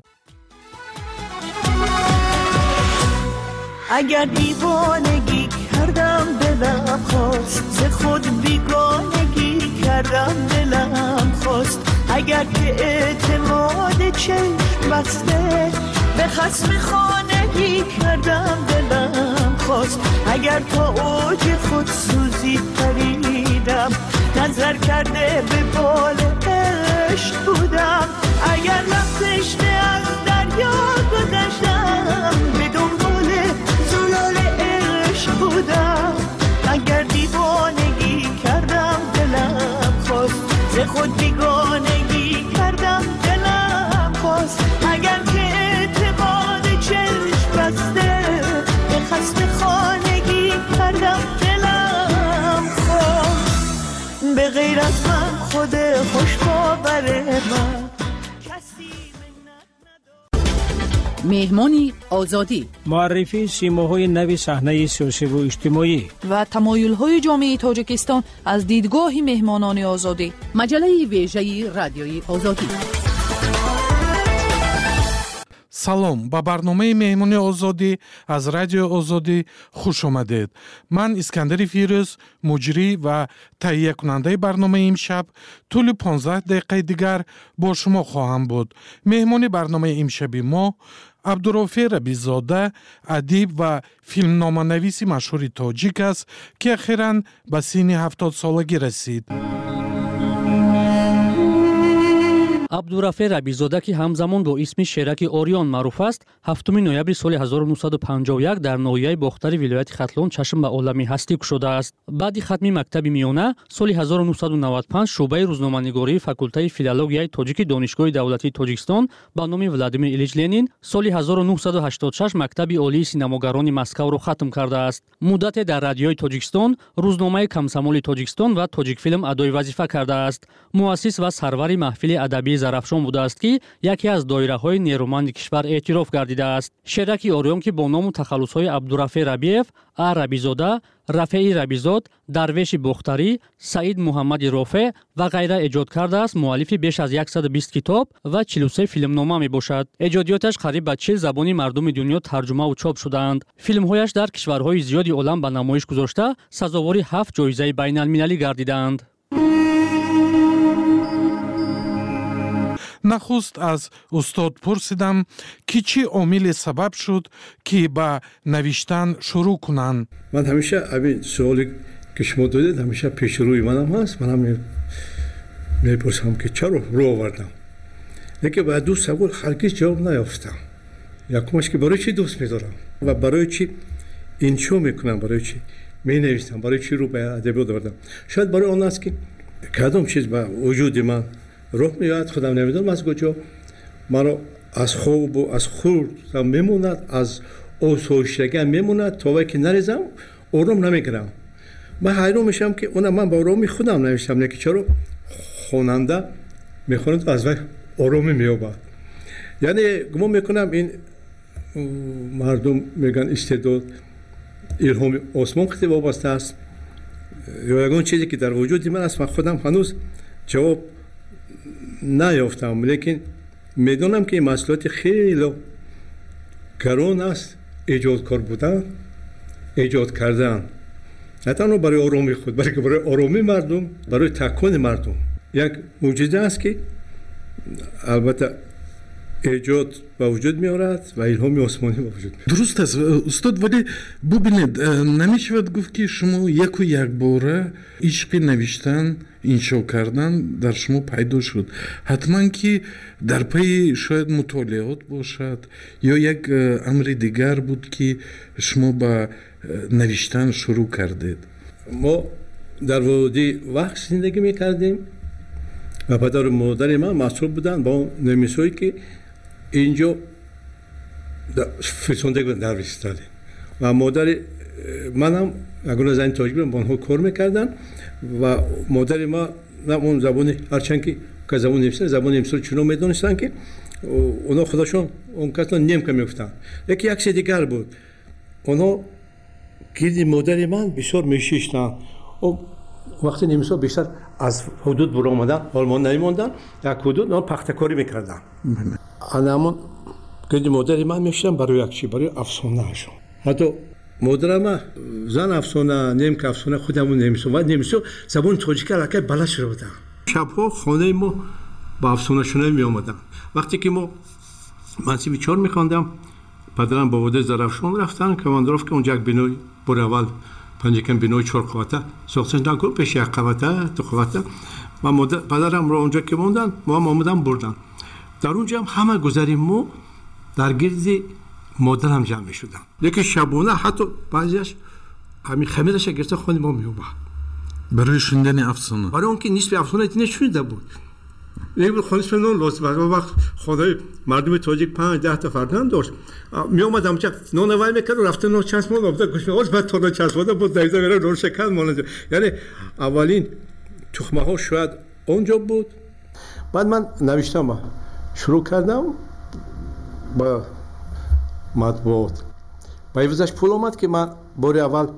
Speaker 19: اگر دیوانگی کردم دلم خواست، ز خود بیگانگی کردم دلم خواست، اگر که اعتماد چشم بسته به خصم خانگی کردم دلم خواست، اگر تا اوج خود سوزی پریدم نظر کرده به بال عشق بودم، اگر وقتش از دریا گذشتم به دنبال زلال عشق بودم، اگر دیوانگی کردم دلم خواست، ز خود بیگانگی کردم دلم خواست، اگر که اعتماد چشم بسته به خصم خانگی کردم دلم خواست، به غیر از من خود خوش باور من
Speaker 20: مهمانی آزادی،
Speaker 21: معرفی سیماهای نوی صحنه سیاسی و اجتماعی
Speaker 13: و تمایل‌های جامعه تاجیکستان از دیدگاه مهمانان آزادی.
Speaker 20: مجله ویژه رادیوی آزادی.
Speaker 16: салом ба барномаи меҳмони озодӣ аз радиои озодӣ хуш омадед. ман искандари фирӯз, муҷрӣ ва таҳиякунандаи барномаи имшаб тӯли 15 дақиқаи дигар бо шумо хоҳам буд. меҳмони барномаи имшаби мо абдурофе рабизода, адиб ва филмноманависи машҳури тоҷик аст, ки ахиран ба синни 70 солагӣ расид.
Speaker 14: абдурафе рабизода ки ҳамзамон бо исми шераки орион маъруф аст, 7 ноябри соли 1951 дар ноҳияи бохтари вилояти хатлон чашм ба олами ҳастӣ кушодааст. баъди хатми мактаби миёна соли 1995 шуъбаи рӯзноманигории факултаи филологияи тоҷики донишгоҳи давлатии Тоҷикистон ба номи Владимир Илич Ленин соли 1986 мактаби олии синамогарони Москавро хатм кардааст. муддате дар радиои Тоҷикистон, рӯзномаи Комсомоли Тоҷикистон ва Тоҷикфилм адои вазифа кардааст. муассис ва сарвари маҳфили адабии зарафшон будааст, ки яке аз доираҳои нерӯманди кишвар эътироф гардидааст. шераки орион ки бо ному тахаллусҳои Абдурафе Рабиев, А. Рабизода, Рафеи Рабизод, Дарвеши Бохтарӣ, Саид Муҳаммади Рофе ва ғайра эҷод кардааст, муаллифи беш аз 120 китоб ва 43 филмнома мебошад. эҷодиёташ қариб ба 40 забони мардуми дунё тарҷумаву чоп шудаанд. филмҳояш дар кишварҳои зиёди олам ба намоиш гузошта, сазовори 7 ҷоизаи байналмилалӣ гардидаанд.
Speaker 16: нахуст аз устод пурсидам ки чӣ омиле сабаб шуд ки ба навиштан шурӯъ кунанд.
Speaker 9: ман ҳамеша абин суоле ки шумо додед ҳамеша пешрӯи манам ҳаст. манам мепурсам ки чаро рӯ овардам, лекин ба ду савол ҳаргиз ҷавоб наёфтам. якумаш ки барои чӣ дӯст медорам ва барои чӣ иншо мекунам, барои чӣ менависам, барои чӣ рӯ ба адабиёт овардам. шояд барои он аст ки кадом чиз ба вуҷуди ман роҳ меояд, худам намедонам аз куҷо маро аз хобу аз хурдам мемонад, аз осоиштагиам мемонад, то вақте ки нарезам ором намегирам. ман ҳайрон мешавам ки она ман ба ороми худам навиштам, лекин чаро хонанда мехонад аз вай оромӣ меёбад. яъне гумон мекунам ин мардум мегӯянд истеъдод илҳоми осмон хеле вобаста аст, ё ягон чизе ки дар вуҷуди ман аст. ман худам ҳанӯз ҷавоб наёфтам, лекин медонам ки масъулияти хеле гарон аст эҷодкор будан, эҷод кардан, на танҳо барои оромии худ, балки барои оромии мардум, барои такони мардум. як муъҷиза аст ки албатта эҷод ба вуҷуд меорад ва илҳоми осмонӣ ба вуҷуд меорад.
Speaker 16: дуруст аст устод, вале бубинед, намешавад гуфт ки шумо яку якбора ишқи навиштан, иншо кардан дар шумо пайдо шуд. ҳатман ки дар пайи шояд мутолиот бошад ё як амри дигар буд ки шумо ба навиштан шурӯъ кардед.
Speaker 9: мо дар води вақт зиндагӣ мекардем ва падару модари ман масъул буданд ба он нависҳое ки инҷо фирсонда дар вистали ва модари манам ягона зани тоҷик ба онҳо кор мекарданд ва модари ман он забони ҳарчанд ки забони немисӣ забони немисиро чунон медонистанд ки онҳо худашон он касро немка мегуфтанд. лекин як се дигар буд, онҳо гирди модари ман бисёр мешиштанд. вақти немисҳо бештар аз ҳудуд буромадан олмон намемонданд, як ҳудуд он пахтакорӣ мекарданд. анамон гирди модари ман мешиштанд барои як чи, барои афсонаашон. ҳатто модарам зан афсона, немка афсона, худам немисо ва немисо забони тоҷика аллакай баланд шуда буданд. шабҳо хонаи мо ба афсонашунавӣ меомаданд. вақте ки мо мансиби 4 мехондам, падарам ба водаи Зарафшон рафтанд, командировка онҷа як бинои бори аввал панҷакам бинои 4 қавата сохтанд, пеш 1 қавата 2 қавата ва падарамро онҷа ки монданд, мо ҳам омадан бурданд. дар онҷа ҳам ҳама гузари мо дар гирди модарам ҷамъ мешуданд. лекин шабона ҳатто баъзеаш ҳамин хамираша гирфта хони мо меомад
Speaker 16: барои шундани афсона,
Speaker 9: барои он ки нисфи афсона нешунида буд. خونش نون لطف و وقت خدای مردم تاجیک 5-10 تا فرزند داشت می اومدم چه نون وای میکرد رفته نون چسب مون آورد گوش می‌آورد بعد تا چسب بود دایزه بره نون شکن مونده یعنی اولین تخمه ها شاید اونجا بود. بعد من نوشتم شروع کردم با матбуот ба ивзаш пул омад ки ман бори аввал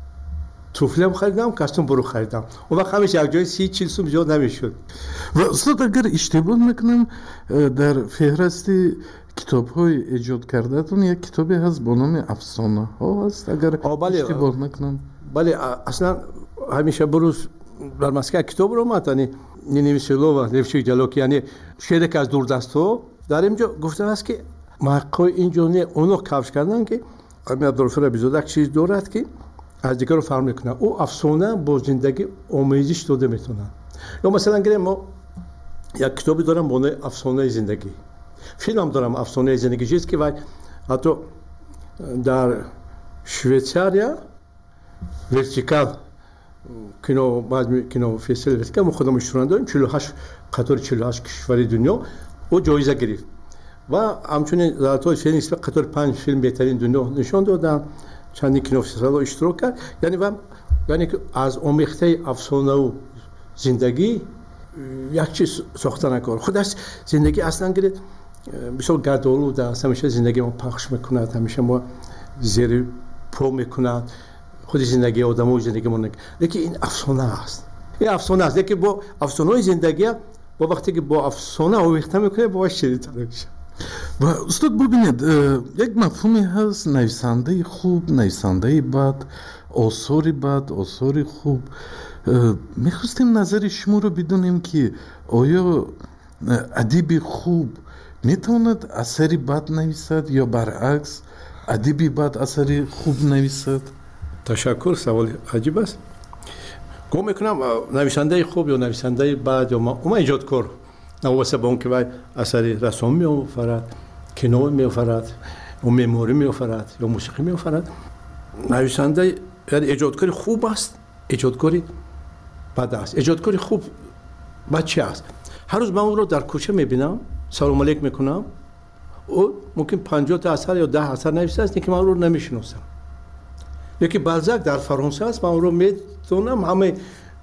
Speaker 9: туфлем харидам костюм буру харидам он вақт ҳамеш якҷои 30-40 сум зиёд намешуд.
Speaker 16: ва устод агар иштибоҳ накунам дар феҳристи китобҳои эҷод кардаатон як китобе ҳаст бо номи афсонаҳо ҳаст агар иштибоҳ накунам.
Speaker 9: бале аслан ҳамеша бурӯз дар Москва китоб омад яъне Ниневисилова Левчик Ҷалоки яъне шеъре ки аз дурдастҳо дар инҷо гуфтааст ки мақои инҷо не оно кавш кардан ки ами Абдулғафур Абизода як чиз дорад ки аз дигарро фарқ мекунад ӯ афсона бо зиндагӣ омезиш дода метавонад. ё масалан гирем мо як китобе дорам бо номи афсонаи зиндагӣ, филм дорам афсонаи зиндагӣ чиз ки вай ҳатто дар Швейтсария вертикал кино баъзи кинофестивали вертикал мо худам иштирок дорем 48 қатори 48 кишвари дунё ӯ ҷоиза гирифт ва ҳамчунин золотои феникс қатори 5 филм беҳтарин дунё нишон доданд чандин кинофестивалҳо иштирок кард яъне ки аз омехтаи афсонаву зиндагӣ як чиз сохта накор худаш зиндагӣ аслан гиред бисёр гардолуд аст ҳамеша зиндагӣ мо пахш мекунад ҳамеша мо зери по мекунад худи зиндагии одамо зиндагӣ мо лекин ин афсона аст лекин бо афсонаи зиндагӣ бо вақте ки бо афсона омехта мекунед бо ширинтар мешавад.
Speaker 16: ва устод бубинед як мафҳуме ҳаст нависандаи хуб нависандаи бад осори хуб мехостем назари шуморо бидонем ки оё адиби хуб метавонад асари бад нависад ё баръакс адиби бад асари хуб нависад?
Speaker 9: ташаккур, саволи аҷиб аст. гум мекунам нависандаи хуб ё нависандаи бад ё ума иҷодкор навобаста ба он ки вай асари рассом меофарад, кино меофарад, ё меъморӣ меофарад ё мусиқӣ меофарад, нависандаи яъне эҷодкори хуб аст, эҷодкори бад аст. эҷодкори хуб бад чи аст? ҳар рӯз ман ӯро дар кӯча мебинам, салом алейк мекунам, ӯ мумкин 50 та асар ё 10 асар нависааст, лекин ман ӯро намешиносам. лекин Балзак дар Фаронса аст, ман ӯро метавонам ҳамаи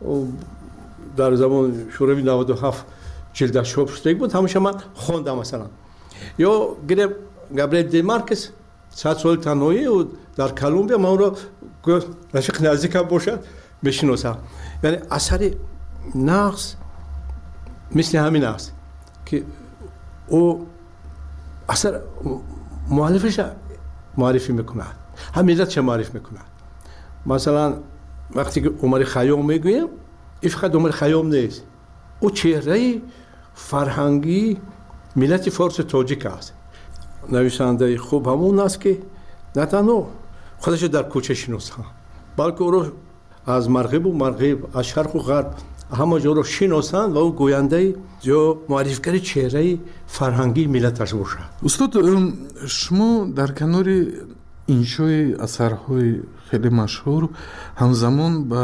Speaker 9: дар замони шӯравӣ 97 ҷилдаш чоп шудагӣ буд, ҳамаша ман хондам масалан. ё гирем Габриэл де Маркес 100 соли танҳоӣ дар Колумбия, ман ӯро рафиқи наздикам бошад мешиносам. яъне асари нағз мисли ҳамин аст ки ӯ асар муаллифаша муаррифӣ мекунад, ҳам миллатша муарриф мекунад. масалан вақте ки Умари Хайём мегӯем, ин фақат Умари Хайём нест, ӯ чеҳраи фарҳангии миллати форси тоҷик аст. нависандаи хуб ҳамун аст ки на танҳо худашро дар кӯча шиносад, балки ӯро аз марғибу марғиб, аз шарқу ғарб ҳама ҷоро шиносанд ва ӯ гӯяндаи ё муаррифгари чеҳраи фарҳангии миллаташ бошад.
Speaker 16: устод шумо дар канори иншои асарҳои хеле машҳур ҳамзамон ба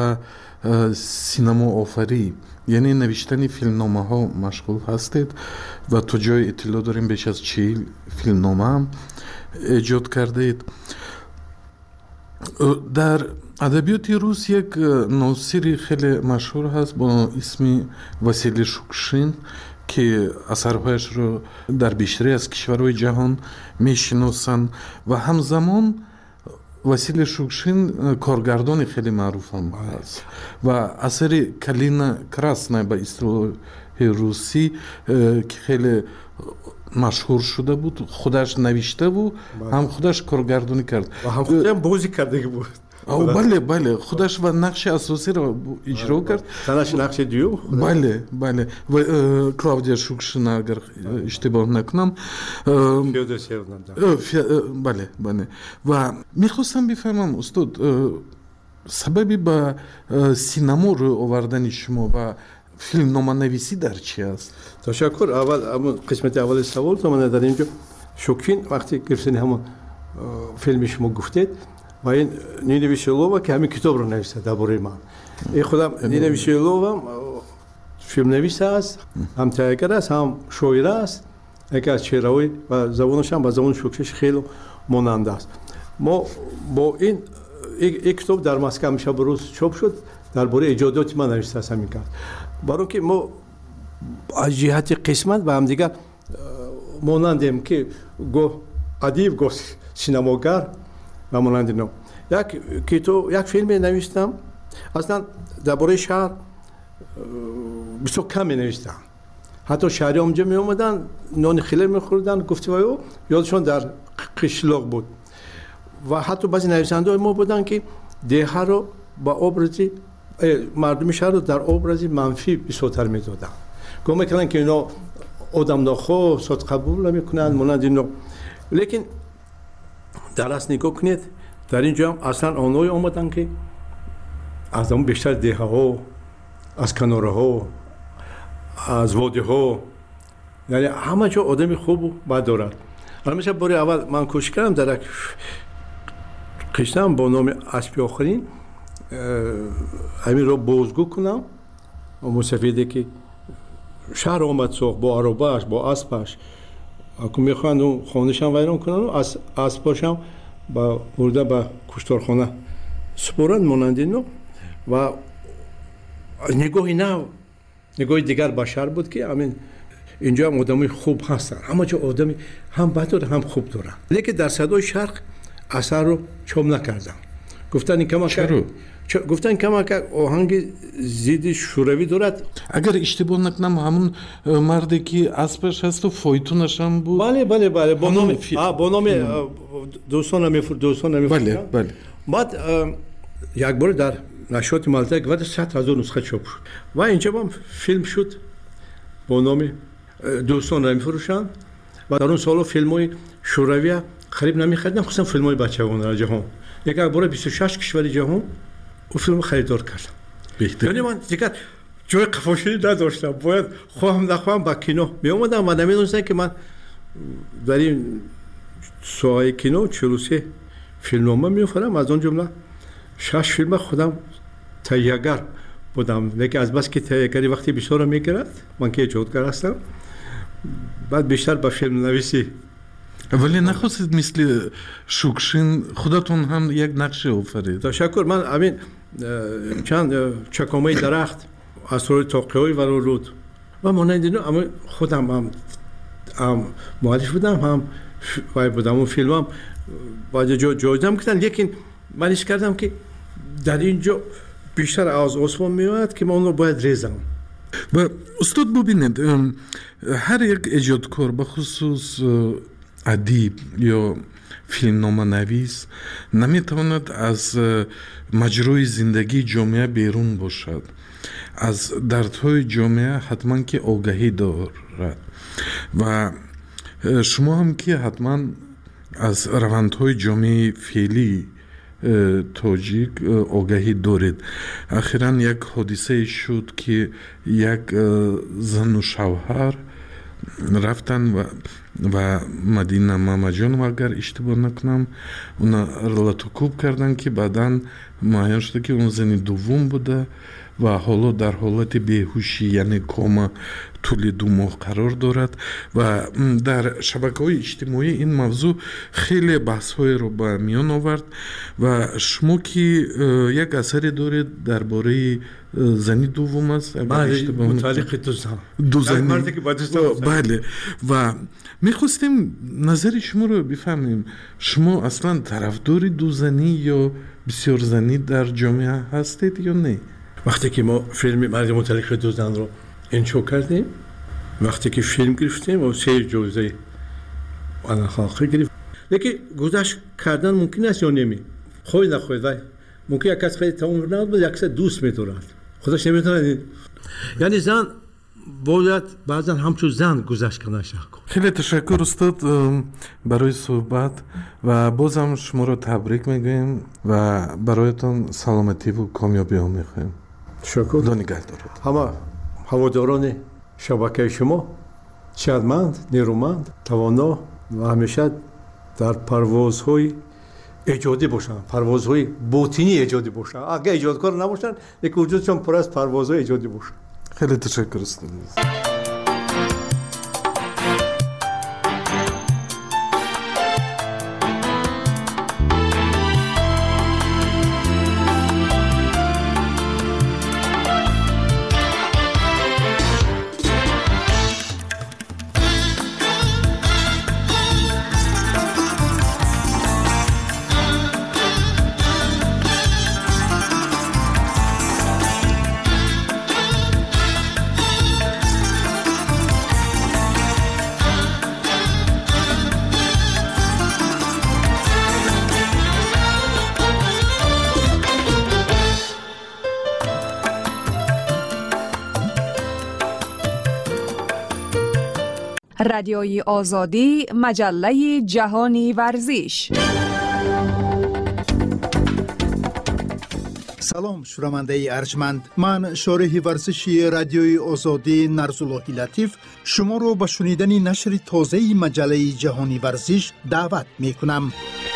Speaker 16: синамоофарӣ яъне навиштани филмномаҳо машғул ҳастед ва то ҷои иттилоъ дорем беш аз 40 филмномаам эҷод кардаед. дар адабиёти рус як носири хеле машҳур ҳаст бо исми Василий Шукшин ки асарҳояшро дар бештари аз кишварҳои ҷаҳон мешиносанд ва ҳамзамон Василий Шукшин коргардони хеле маъруфам ҳаст ва асари Калина Красная ба истилоҳи русӣ ки хеле машҳур шуда буд, худаш навиштаву ҳам худаш коргардонӣ кард
Speaker 9: ва ҳам худам бозӣ кардагӣ буд.
Speaker 16: бале худаш ва нақши асосиро иҷро кард.
Speaker 9: танаши нақши дуюм
Speaker 16: бале ва Клавдия Шукшина агар иштибоҳ накунам бале ва мехостам бифаҳмам устод сабаби ба синамо рӯй овардани шумо ва филмноманависӣ дар чи аст?
Speaker 9: ташаккур. аввал ҳамун қисмати аввали саволтон ман дар инҷо Шукшин вақти гирифтани ҳамон филми шумо гуфтед ва ин Нина Виселова ки ҳамин китобро нависад дар бораи ман. ин худам Нина Виселова филмнавис аст, ҳам театргар аст, ҳам шоир аст. яке аз чеҳраҳои ва забонашам ба забони Шукшин хеле монанда аст. мо бо ин китоб дар Москва ҳамеша барӯз чоп шуд, дар бораи эҷодиёти ман навистааст ҳамин кас. барон ки мо аз ҷиҳати қисмат ба ҳамдигар монандем ки гоҳ адиб гоҳ سینماگر و مانند اینا. یک فیلم نوشتم اصلا درباره شهر بسیار کم نوشتم. حتی شهری اونجا می اومدن نان خیلی میخوردن، گفتگو یادشون در قشلاق بود. و حتی بعضی نویسنده ما بودن که دیه رو با ابرزی مردم شهر رو در ابرزی منفی بسیارتر میدادن. گفت میکنن که اینا آدم ناخواه صد قبول نمیکنن مانند اینا. لیکن در اصل نگاه کنید در اینجا هم اصلا آنهایی آمدن که از اون بیشتر دیه ها، از کناره ها، از واده ها، یعنی همه جا آدمی خوب و بد دارد. مثلا باری اول من کوشش کردم در یک قشتم با نام اسبی آخرین همین را بازگو کنم و مستفیده که شهر آمد سوخ با عربهش با اسبش اکو میخواند اون خانهشم ویران کنن و اسباشم با برده به کشتارخانه سپرند مانند اینو. و نگاهی نه نگاهی دیگر بشر بود که همین اینجا هم آدمی خوب هستن، همه جا آدمی هم بد داره هم خوب دارن. لیکن در صدای شرق اثر رو چوب نکردم. گفتن این کما که آهنگ زید شوروی دارد.
Speaker 16: اگر اشتباه نکنم همون مردی که اسبش هست و فایتونش هم بود.
Speaker 9: بله با نام دوستان نمیفروشن.
Speaker 16: بله.
Speaker 9: بعد یک بار در نشریات ملتک و 100,000 نسخه چاپ شد و اینجا هم فیلم شد با نام دوستان نمیفروشن. و در اون سال‌ها فیلم‌های شوروی خرید نمی‌خریدن، خصوصا فیلم‌های بچگانه در جهان. یک بار 26 کشور جهان اون فیلم خریدار کردم. بهتر. یعنی من دیگه جای قفاشی نداشتم، باید خواهم نخواهم با کینو می اومدم و نمی‌دونستم که من در این ساحه کینو 43 فیلمنامه می‌آورم. از اون جمله 6 فیلم خودم تهیه‌گر بودم، لیکن از بس که تهیه‌گری وقتی بیشتر می‌گیرد من که ایجادگر هستم، بعد بیشتر به فیلم نویسی.
Speaker 16: ولی نخواستید مثل شوکشین خودتون هم یک نقشه آفرید؟
Speaker 9: تشکر. من همین چند چکامه درخت اسرار تاقی‌های ورود و مانند اینا اما خودم هم مؤلف بودم هم وای بودم. اون فیلمم باید جایزم کردن، لیکن من ایش کردم که در اینجا بیشتر از آسمان میاد که من اون رو باید ریزم.
Speaker 16: و استاد ببینید هر یک ایجادکار به خصوص ادیب یا فیلمنامه نویس نمیتواند از مجرای زندگی جامعه بیرون باشد. از دردهای جامعه حتما که آگاهی دارد و شما هم که حتما از روندهای جامعه فعلی تاجیک آگاهی دارید. اخیراً یک حادثه شد که یک زن و شوهر رفتن و مدینه مامجان و اگر اشتباه نکنم اونا رلاتوکوب کردن که بعداً معین شده که اون زن دوم بوده و حالا در حالت بیهوشی یعنی کوما طول 2 ماه قرار دارد و در شبکه‌های اجتماعی این موضوع خیلی بحث‌های رو به میان آورد و شما که یک اثری دارید درباره زنی دوم است
Speaker 9: متعلق دو زن
Speaker 16: بله و میخواستیم نظر شما رو بفهمیم. شما اصلا طرفدار دو زنی یا بسیار زنی در جامعه هستید یا نه؟
Speaker 9: وقتی که ما فیلم مرد متعلق دو زن رو انشا کردیم، وقتی که فیلم گرفتیم و 3 جایزه خالقی گرفت، لیکن گذشت کردن ممکن است یا نمی خواهی نخواهید ولی ممکن یک کس خیلی تمام نبود یک کس دوست می‌دارد خودش نمی‌تونه. یعنی زن باید بعضا همچون زن گذشت کنه.
Speaker 16: خیلی تشکر استاد برای صحبت و بازم شما رو تبریک میگویم و برایتان سلامتی و کامیابی ها میخوایم.
Speaker 9: تشکر.
Speaker 16: خدا نگهدار.
Speaker 9: همه هواداران شبکه شما شادمند، نیرومند، توانا و همیشه در پروازهای ایجادی باشن، پروازهای باطنی ایجادی باشن. اگه ایجادکار نباشن یک وجودشون پر از پروازهای ایجادی باشن.
Speaker 16: خیلی تشکر استاد.
Speaker 3: رادیوی آزادی، مجله جهانی ورزش.
Speaker 11: سلام شنونده ارجمند، من شارح ورزشی رادیوی آزادی نرزاللهی لطیف شما رو به شنیدن نشر تازه مجله جهانی ورزش دعوت می کنم.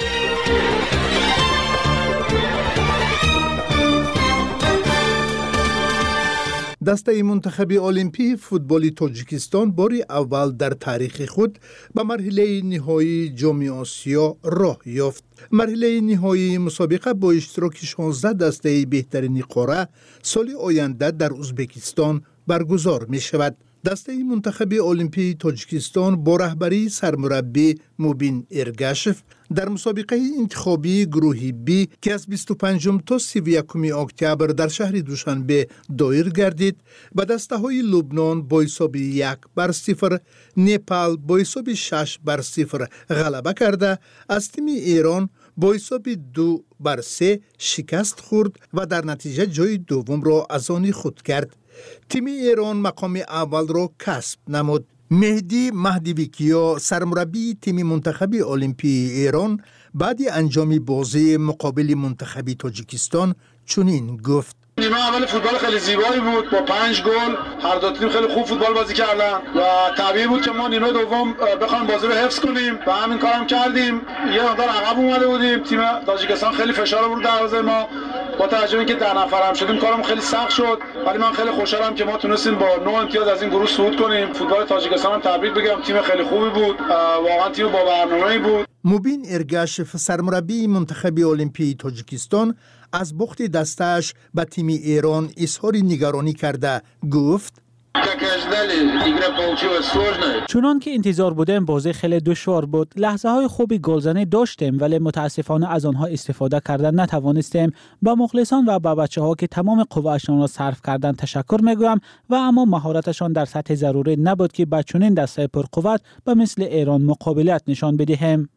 Speaker 11: دسته منتخب المپی فوتبال تاجیکستان بار اول در تاریخ خود به مرحله نهایی جام آسیا راه یافت. مرحله نهایی مسابقه با اشتراک 16 دسته بهترین قاره سال آینده در ازبکستان برگزار می شود. دسته منتخب المپی تاجیکستان با رهبری سرمربی موبین ارگاشف در مسابقه انتخابی گروه بی که از 25 تا 31 اکتبر در شهر دوشنبه دایر گردید به دسته های لبنان با حساب 1-0، نپال با حساب 6-0 غلبه کرده از تیم ایران با حساب 2-3 شکست خورد و در نتیجه جای دوم را از آن خود کرد. تیم ایران مقام اول را کسب نمود. مهدی مهدیویکیا سرمربی تیم منتخب المپی ایران بعد انجام بازی مقابل منتخب تاجیکستان چنین گفت:
Speaker 22: نیمه اول فوتبال خیلی زیبایی بود با 5 گل، هر دو تیم خیلی خوب فوتبال بازی کردن و طبیعی بود که ما نیمه دوم بخوایم بازی رو حفظ کنیم و همین کارم کردیم. یه مقدار عقب اومده بودیم، تیم تاجیکستان خیلی فشار آورد دروازه ما، با توجه به اینکه 10 نفر هم شدیم کارم خیلی سخت شد، ولی من خیلی خوشحالم که ما تونستیم با 9 امتیاز از این گروه صعود کنیم. فوتبال تاجیکستان هم تبریک بگم، تیم خیلی خوبی بود، واقعا تیم با برنامه‌ای بود.
Speaker 11: موبین ارگاشف سرمربی منتخب المپی تاجیکستان از باخت دستش به تیم ایران اظهار نگرانی کرده گفت:
Speaker 5: چنان که انتظار بودیم بازی خیلی دشوار بود. لحظه های خوبی گلزنی داشتیم ولی متاسفانه از آنها استفاده کردن نتوانستیم. با مخلصان و با بچه ها که تمام قوتشان را صرف کردن تشکر میگویم و اما مهارتشان در سطح ضروری نبود که با چنین دسته پرقوت به مثل ایران مقابلت نشان بدهیم.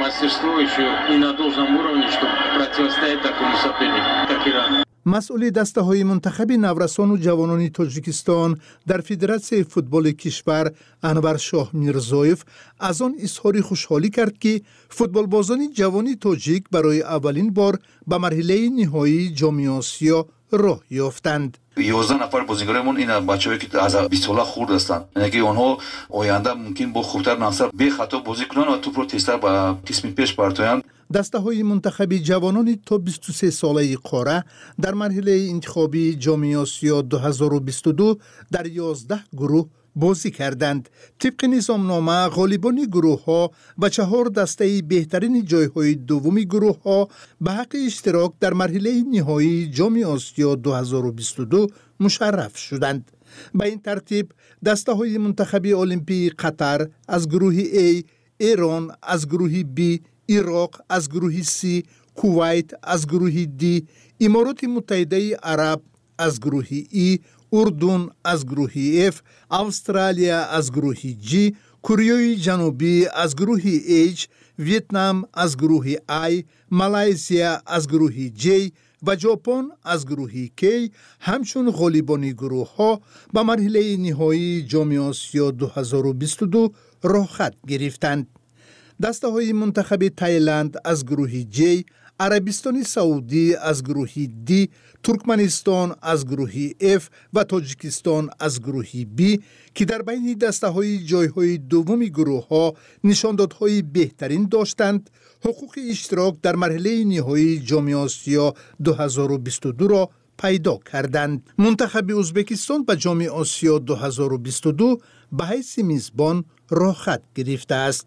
Speaker 11: مسئول دسته های منتخب نورسان و جوانان تاجیکستان در فدراسیون فوتبال کشور انور شاه میرزایف از آن اظهار خوشحالی کرد که فوتبال بازان جوان تاجیک برای اولین بار به مرحله نهایی جام آسیا راه یافتند.
Speaker 23: 11 نفر بازیگرمون این بچه‌ای که از 20 ساله خورد هستند، یعنی که آنها آینده ممکن با خوبتر نفسر به خطا بازی کنند و توپ رو تیزتر به قسم پیش برتویند.
Speaker 11: دسته های منتخب جوانان تا 23 ساله قاره در مرحله انتخابی جام آسیا 2022 در 11 گروه بازی کردند. طبق نظامنامه غالبان گروه ها و 4 دسته بهترین جایهای دومی گروه ها به حق اشتراک در مرحله نهایی جام آسیا 2022 مشرف شدند. به این ترتیب دسته های منتخب المپی قطر از گروه A، ایران از گروه B، عراق از گروه C، کویت از گروه D، امارات متحده عرب از گروه E، اردن از گروه F، استرالیا از گروه G، کره جنوبی از گروه H، ویتنام از گروه I، مالایزیا از گروه J و ژاپن از گروه K همچون غالبان گروه ها به مرحله نهایی جام آسیا 2022 راه خط گرفتند. دسته های منتخب تایلند از گروه J، عربستان سعودی از گروه D، ترکمنستان از گروه F و تاجیکستان از گروه B که در بین دسته های جایهای دومی گروه ها نشاندادهای بهترین داشتند، حقوق اشتراک در مرحله نهایی جام آسیا 2022 را پیدا کردند. منتخب ازبکستان به جام آسیا 2022 به حیث میزبان راه خط گرفته است.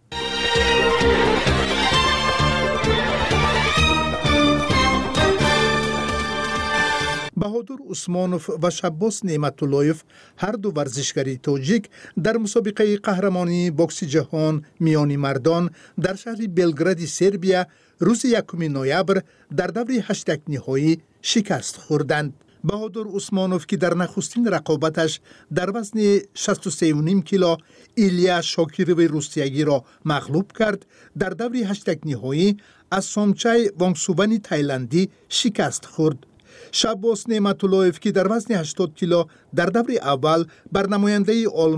Speaker 11: بهادر عثمانوف و شباس نعمتاللهیف هر دو ورزشکاری تاجیک در مسابقه قهرمانی بوکس جهان میان مردان در شهر بلگراد سربیا روز 1 نوامبر در دور 8 نهایی شکست خوردند. بهادر عثمانوف که در نخستین رقابتش در وزن 63.5 کیلو ایلیا شاکیروی روسیایی را مغلوب کرد، در دور 8 نهایی از سامچای وانگسوبن تایلندی شکست خورد. شباس نعمتاللهیف که در وزن 80 کیلو در دور اول بر نماینده آلمان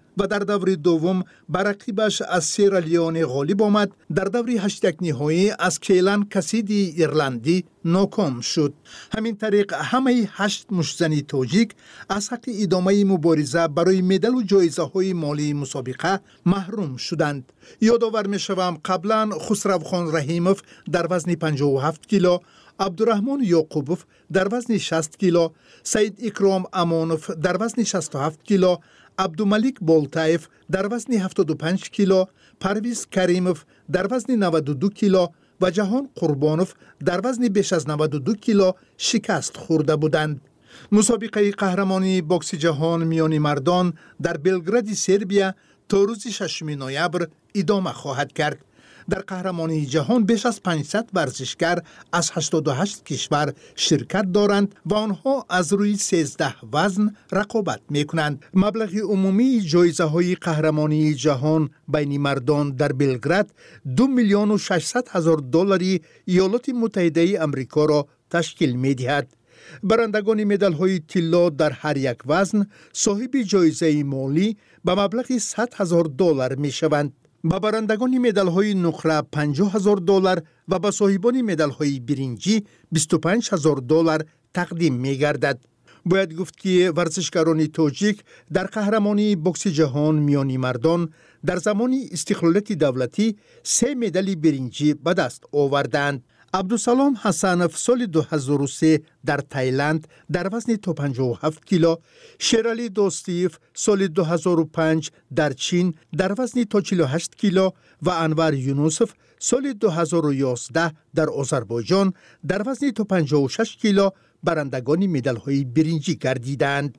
Speaker 1: و در دور دوم بر رقیبش از سیرالیون غالب آمد. در دور 8 نهایی از کیلان کسیدی ایرلندی ناکام شد. همین طریق همه 8 مشتزنی تاجیک از حق ادامه مبارزه برای مدال و جایزه های مالی مسابقه محروم شدند. یادآور می‌شوم قبلا خسروخان رحیموف در وزن 57 کیلو، عبدالرحمن یعقوبوف در وزن 60 کیلو، سید اکرام امانوف در وزن 67 کیلو، عبدالملک بولتایف در وزن 75 کیلو، پرویز کریموف در وزن 92 کیلو و جهان قربانوف در وزن بیش از 92 کیلو شکست خورده بودند. مسابقه قهرمانی بوکس جهان میان مردان در بلگراد سربیا تا روز 6 نوامبر ادامه خواهد کرد. در قهرمانی جهان بیش از 500 ورزشکار از 88 کشور شرکت دارند و آنها از روی 13 وزن رقابت می کنند. مبلغ عمومی جایزه های قهرمانی جهان بین مردان در بلگراد 2,600,000 دلاری ایالات متحده آمریکا را تشکیل می دهد. برندگان مدال های طلا در هر یک وزن صاحب جایزه مالی به مبلغ 100,000 دلار می شوند. با برندگان مدال های نقره 50,000 دلار و با صاحبان مدال های برنجی 25,000 دلار تقدیم می گردد. باید گفت که ورزشکاران تاجیک در قهرمانی بوکس جهان میان مردان در زمان استقلالیت دولتی 3 مدال برنجی به دست آوردند. عبدالسلام حسنوف سال 2003 در تایلند در وزن 57 کیلو، شیرالی دوستیف سال 2005 در چین در وزن 48 کیلو و انور یونوسف سال 2011 در آذربایجان در وزن 56 کیلو برندگان مدال های برنجی گردیدند.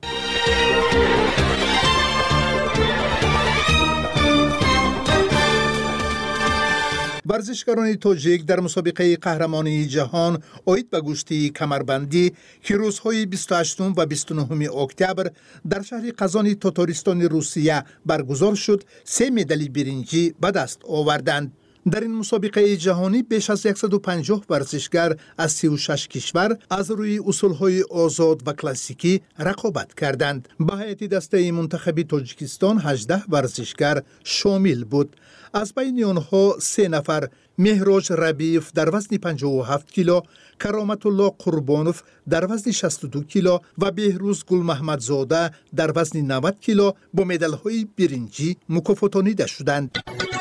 Speaker 1: ورزشکاران تاجیک در مسابقه قهرمانی جهان آید به گشتی کمربندی که روزهای 28 و 29 اکتبر در شهر قزان تاتارستان روسیه برگزار شد 3 مدال برنجی به دست آوردند. در این مسابقه جهانی بیش از 150 ورزشکار از 36 کشور از روی اصولهای آزاد و کلاسیکی رقابت کردند. به هیئت دسته منتخب تاجیکستان 18 ورزشکار شامل بود. از بین آنها 3 نفر مهراج ربیف در وزن 57 کیلو، کرامت الله قربانوف در وزن 62 کیلو و بهروز گل محمدزاده در وزن 90 کیلو با مدال های برنجی مکافاتانیده شدند.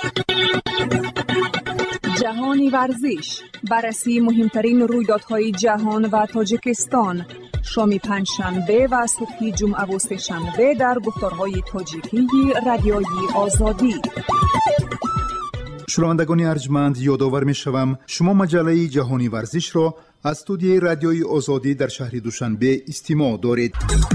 Speaker 3: جهانی ورزش، بررسی مهمترین رویدادهای جهان و تاجیکستان، شام پنجشنبه و صبح جمعه و سه‌شنبه در گفتارهای تاجیکی رادیوی آزادی.
Speaker 1: شنوندگان ارجمند، یادآور می‌شوم شما مجله جهانی ورزش را از استودیوی رادیوی آزادی در شهر دوشنبه استماع دارید.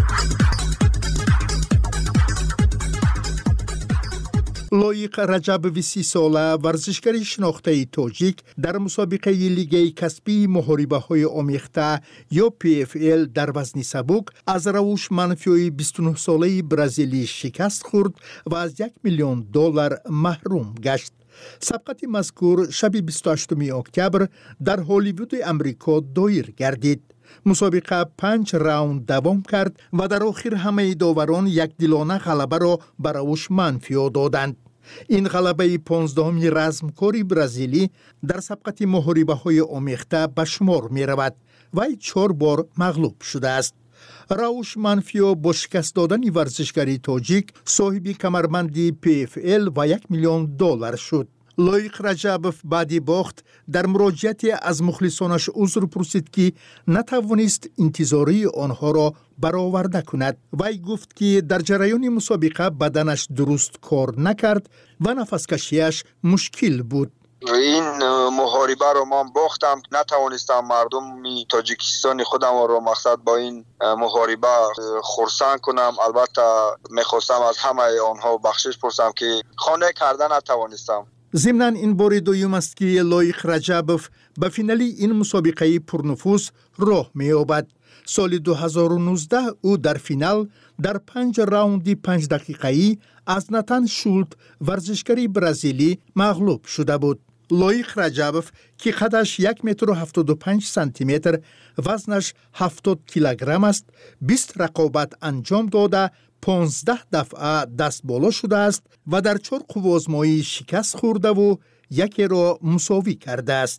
Speaker 1: لایق رجب 30 ساله ورزشکار شناخته تاجیک در مسابقه لیگ کسبی محاربه های آمیخته یا PFL در وزن سبک از روش منفی 29 ساله برزیلی شکست خورد و از 1 میلیون دلار محروم گشت. سبقت مذکور شب 28 اکتبر در هالیوود امریکا دایر گردید. مسابقه 5 راوند دوام کرد و در آخر همه داوران یک دلانه غلبه را بر اوش منفی دادند. این غلبه 15 رزمکاری برزیلی در سبقت محاربه های آمیخته به شمار می رود. وی 4 بار مغلوب شده است. راوش منفیو با شکست دادن ورزشکاری تاجیک صاحب کمربندی PFL و 1 میلیون دلار شد. لایق رجبوف بعد باخت در مراجعت از مخلصانش عذر پرسید که نتوانست انتظاری آنها را برآورده کند. وی گفت که در جریان مسابقه بدنش درست کار نکرد و نفس کشیش مشکل بود.
Speaker 2: این محاربه رو من باختم، نتوانستم مردم تاجیکستان خودم رو مقصد با این محاربه خرسند کنم. البته میخواستم از همه آنها بخشش پرسم که خانه کردن نتوانستم.
Speaker 1: ضمناً این بار دوم است که لایق رجبوف به فینال این مسابقه پرنفوذ راه می‌یابد. سال 2019 او در فینال در 5 راوند 5 دقیقه‌ای از ناتان شولت ورزشکار برزیلی مغلوب شده بود. لایق رجبوف که قدش 1 متر و 75 سانتی متر، وزنش 70 کیلوگرم است، 20 رقابت انجام داده 15 دفعه دست بالا شده است و در 4 قوازمایی شکست خورده و یکی را مساوی کرده است.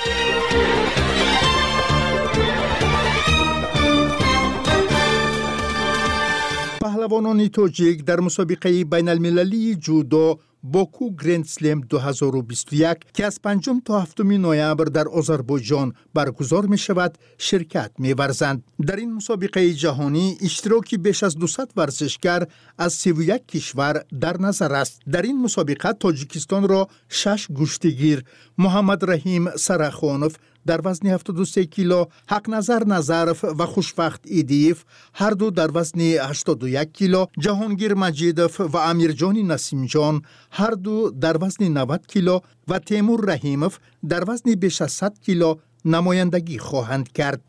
Speaker 1: پهلوانان تاجیک در مسابقه بین المللی جودو باکو گرند سلم 2021 که از 5 تا 7 نوامبر در آذربایجان برگزار می شود شرکت می ورزند. در این مسابقه جهانی اشتراکی بیش از 200 ورزشکار از 31 کشور در نظر است. در این مسابقه تاجیکستان را 6 گشتگیر محمد رحیم سرخانوف در وزن 73 کیلو، حق نظر نظرف و خوشبخت ایدیف هر دو در وزن 81 کیلو، جهانگیر مجیدوف و امیرجان نسیم جان هر دو در وزن 90 کیلو و تیمور رحیموف در وزن بیش از 100 کیلو نمایندگی خواهند کرد.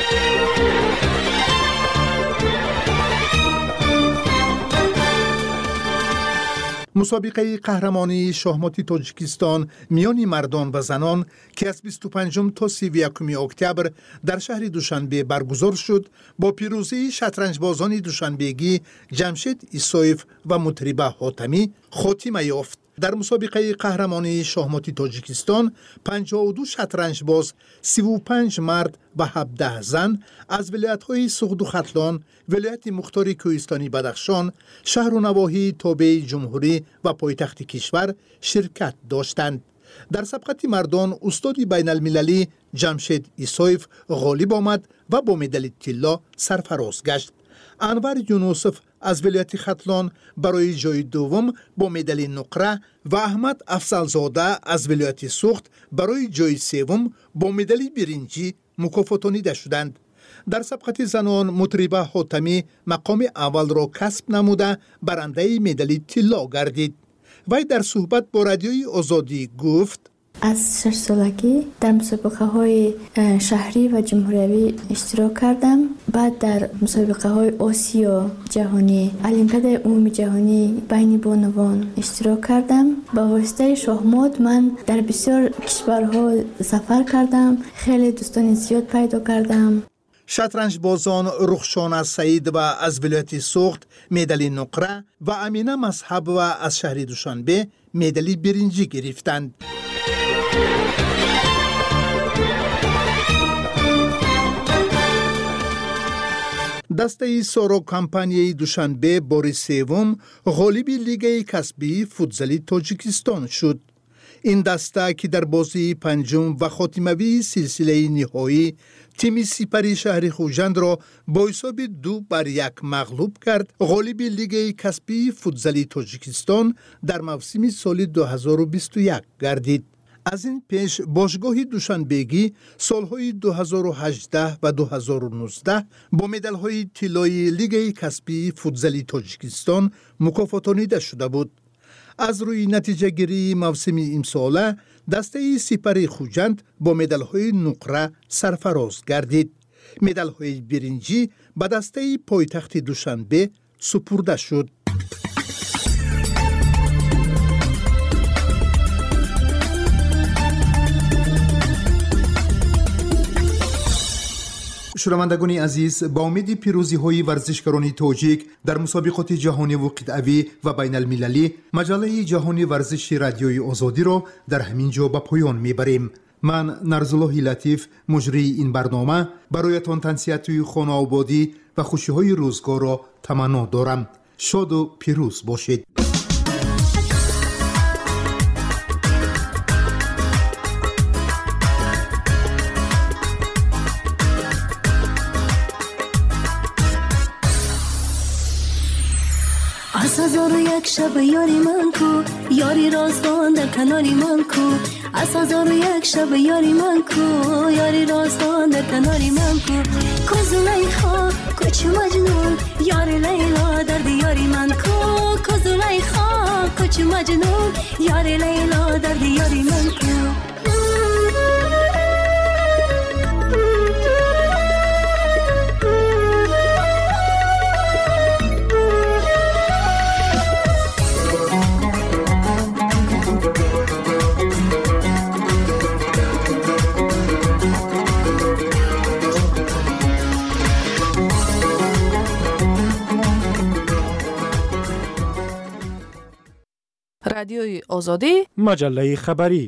Speaker 1: مسابقه قهرمانی شاهماتی تاجیکستان میان مردان و زنان که از 25 تا 31 اکتبر در شهر دوشنبه برگزار شد با پیروزی شطرنجبازان دوشنبهگی جمشید ایسایف و مطربه حاتمی خاتمه یافت. در مسابقه قهرمانی شاهماتی تاجیکستان 52 شطرنجباز، 35 مرد و 17 زن از ولایت‌های سغد و ختلان، ولایت مختار کوهستانی بدخشان، شهر و نواحی تابع جمهوری و پایتخت کشور شرکت داشتند. در سبقت مردان استاد بین المللی جمشید ایسایف غالب آمد و با مدال طلا سرفراز گشت. انور یونوسف از ولایت ختلان برای جای دوم با مدال نقره و احمد افضلزاده از ولایت سوخت برای جای سوم با مدال برنجی مکافاتانیده شدند. در سبقت زنان مطربه حاتمی مقام اول را کسب نموده برنده مدال طلا گردید. وی در صحبت با رادیوی آزادی گفت:
Speaker 4: از 6 سالگی در مسابقه های شهری و جمهوری اشتراک کردم. بعد در مسابقه های آسیا جهانی، المپیاد عمومی جهانی بین بانوان اشتراک کردم. با واسطه شاهمات من در بسیار کشورها سفر کردم، خیلی دوستان زیاد پیدا کردم.
Speaker 1: شطرنج بازان رخشانه سعید و از ولایت سوخت مدال نقره و امینه مذهب و از شهر دوشنبه مدال برنجی گرفتند. دسته سارا کمپانی دوشنبه بار سوم غالب لیگ کسبی فوتزالی تاجیکستان شد. این دسته که در بازی پنجم و خاتموی سلسله نهایی تیم سپری شهر خوجند را با حساب 2-1 مغلوب کرد، غالب لیگ کسبی فوتزالی تاجیکستان در موسم سال 2021 گردید. از این پیش باشگاه دوشنبهگی سالهای 2018 و 2019 با مدال‌های طلایی لیگ کسبی فوتزالی تاجیکستان مکافاتانیده شده بود. از روی نتیجه گیری موسم امساله دسته سپری خوجند با مدال‌های نقره سرفراز گردید. مدال‌های برنجی به دسته پایتخت دوشنبه سپرده شد. شنوندگان عزیز، با امید پیروزی های ورزشکاران تاجیک در مسابقات جهانی و قطعی و بین المللی، مجله جهانی ورزش رادیوی آزادی را در همین جا به پایان میبریم. من نرزالله لطیف مجری این برنامه برایتان تنسیت خانه آبادی و خوشی های روزگار را تمنا دارم. شاد و پیروز باشید.
Speaker 6: از 1001 شب یاری من کو، یاری رازدان در کناری من کو. از 1001 شب یاری من کو، یاری رازدان در کناری من کو. کو زلیخا کوچ مجنون، یاری لیلا در دیاری من کو. کو زلیخا کوچ مجنون، یاری لیلا در دیاری من کو.
Speaker 13: رادیوی آزادی،
Speaker 21: مجله خبری.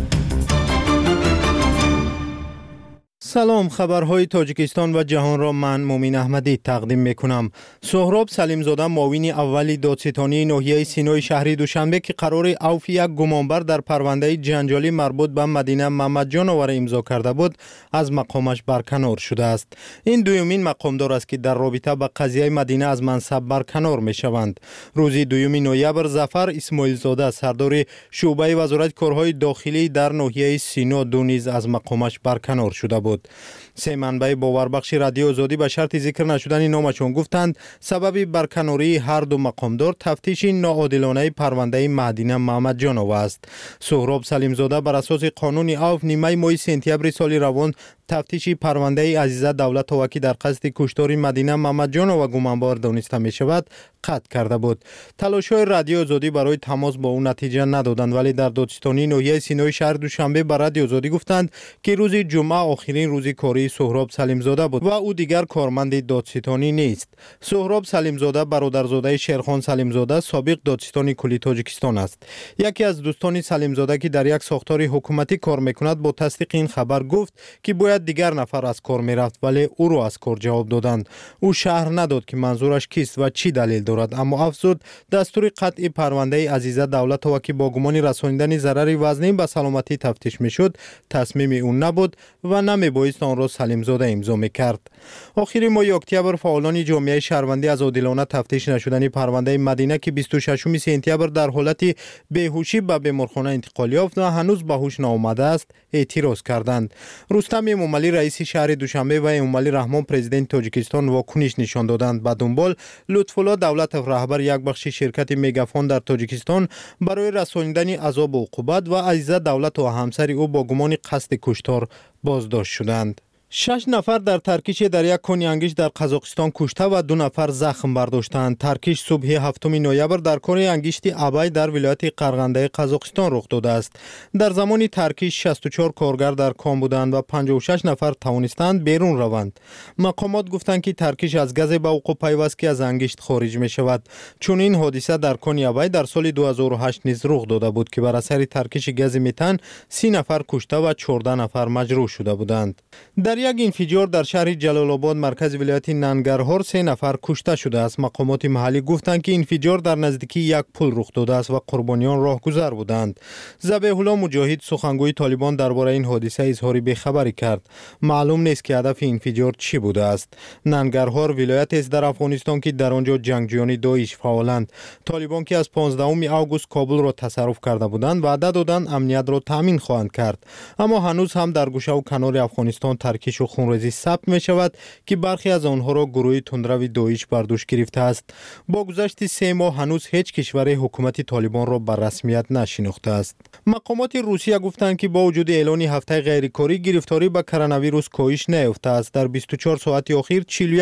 Speaker 7: سلام، خبرهای تاجیکستان و جهان را من مومین احمدی تقدیم میکنم. سهراب سلیمزاده معاون اول دادستانی ناحیه سینای شهری دوشنبه که قرار عفو یک گمانبر در پرونده جنجالی مربوط به مدینه محمد جانور امضا کرده بود از مقامش برکنار شده است. این دومین مقامدار است که در رابطه با قضیه مدینه از منصب برکنار میشوند. روز 2 نوامبر ظفر اسماعیل زاده سردار شعبه وزارت کارهای داخلی در ناحیه سینا دو نیز از مقامش برکنار شده بود. سه منبع باوربخش رادیو آزادی به شرط ذکر نشدن نامشان گفتند سبب برکناری هر دو مقامدار تفتیش ناعادلانه پرونده مدینه محمد جانور است. سهراب سلیمزاده بر اساس قانون عفو نیمه ماه سپتامبر سال روان تفتیش پرونده عزیزه دولت هوکی در قصد کشتار مدینه محمد جانور گمانبار دانسته می شود قطع کرده بود. تلاش‌های رادیو آزادی برای تماس با او نتیجه ندادند، ولی در دادستانی ناحیه سینای شهر دوشنبه به رادیو آزادی گفتند که روز جمعه آخرین روز کاری سهراب سلیمزاده بود و او دیگر کارمند دادستانی نیست. سهراب سلیمزاده برادرزاده شیرخان سلیمزاده سابق دادستانی کلی تاجیکستان است. یکی از دوستان سلیمزاده که در یک ساختار حکومتی کار میکند با تصدیق این خبر گفت که باید دیگر نفر از کار میرفت، ولی او را از کار جواب دادند. او شرح نداد که منظورش کیست و چی دلیل دارد، اما افزود دستور قطع پرونده عزیزه دولت و که با گمان رساندن ضرر وزنی به سلامتی تفتیش میشد تصمیم او نبود و نمیبایست آن را سلیمزاده امضا میکرد. آخر ماه اکتبر فعالان جامعه شهروندی از عادلانه تفتیش نشدن پرونده مدینه که 26 سپتامبر در حالت بیهوشی به بیمارخانه انتقال یافت و هنوز به هوش ناآمده است اعتراض کردند. رستم امامعلی رئیس شهر دوشنبه و امامعلی رحمان پرزیدنت تاجیکستان واکنش نشان دادند. به دنبال لطف‌الله دولتov رهبر یک بخش شرکت میگافون در تاجیکستان برای رساندن عذاب و عقوبت و عزیزه دولت و همسر او با گمان قصد کشتار بازداشت شدند. 6 نفر در ترکیش در یک کنی انگیش در قزاقستان کشته و 2 نفر زخم برداشتند. ترکیش صبح 7 نوامبر در کنی انگیشتی ابای در ولایت قرغنده قزاقستان رخ داده است. در زمان ترکیش 64 کارگر در کام بودند و 56 نفر توانستند بیرون روند. مقامات گفتند که ترکیش از گاز به وقوع پیوست که از انگیشت خارج می شود. چون این حادثه در کنی ابای در سال 2008 نیز رخ داده بود که بر اثر ترکیش گاز متن 30 نفر کشته و 14 نفر مجروح شده بودند. در یک انفجار در شهر جلال آباد مرکز ولایت ننگرهار 3 نفر کشته شده است. مقامات محلی گفتند که انفجار در نزدیکی یک پل رخ داده است و قربانیان راهگذر بودند. ذبیح الله مجاهد سخنگوی طالبان درباره این حادثه اظهار بی‌خبری کرد. معلوم نیست که هدف انفجار چی بوده است. ننگرهار ولایت است در افغانستان که در آنجا جنگجویان داعش فعالند. طالبان که از 15 آگوست کابل را تصرف کرده بودند وعده دادند امنیت را تامین خواهند کرد، اما هنوز هم در گوشه و کنار افغانستان ترکیش و خونریزی ثبت می شود که برخی از آنها را گروه تندرو داعش بر دوش گرفته است. با گذشت 3 ماه هنوز هیچ کشور حکومت طالبان را به رسمیت نشناخته است. مقامات روسیه گفتند که با وجود اعلان هفته غیرکاری گرفتاری به کرونا ویروس کاهش نیافته است. در 24 ساعت اخیر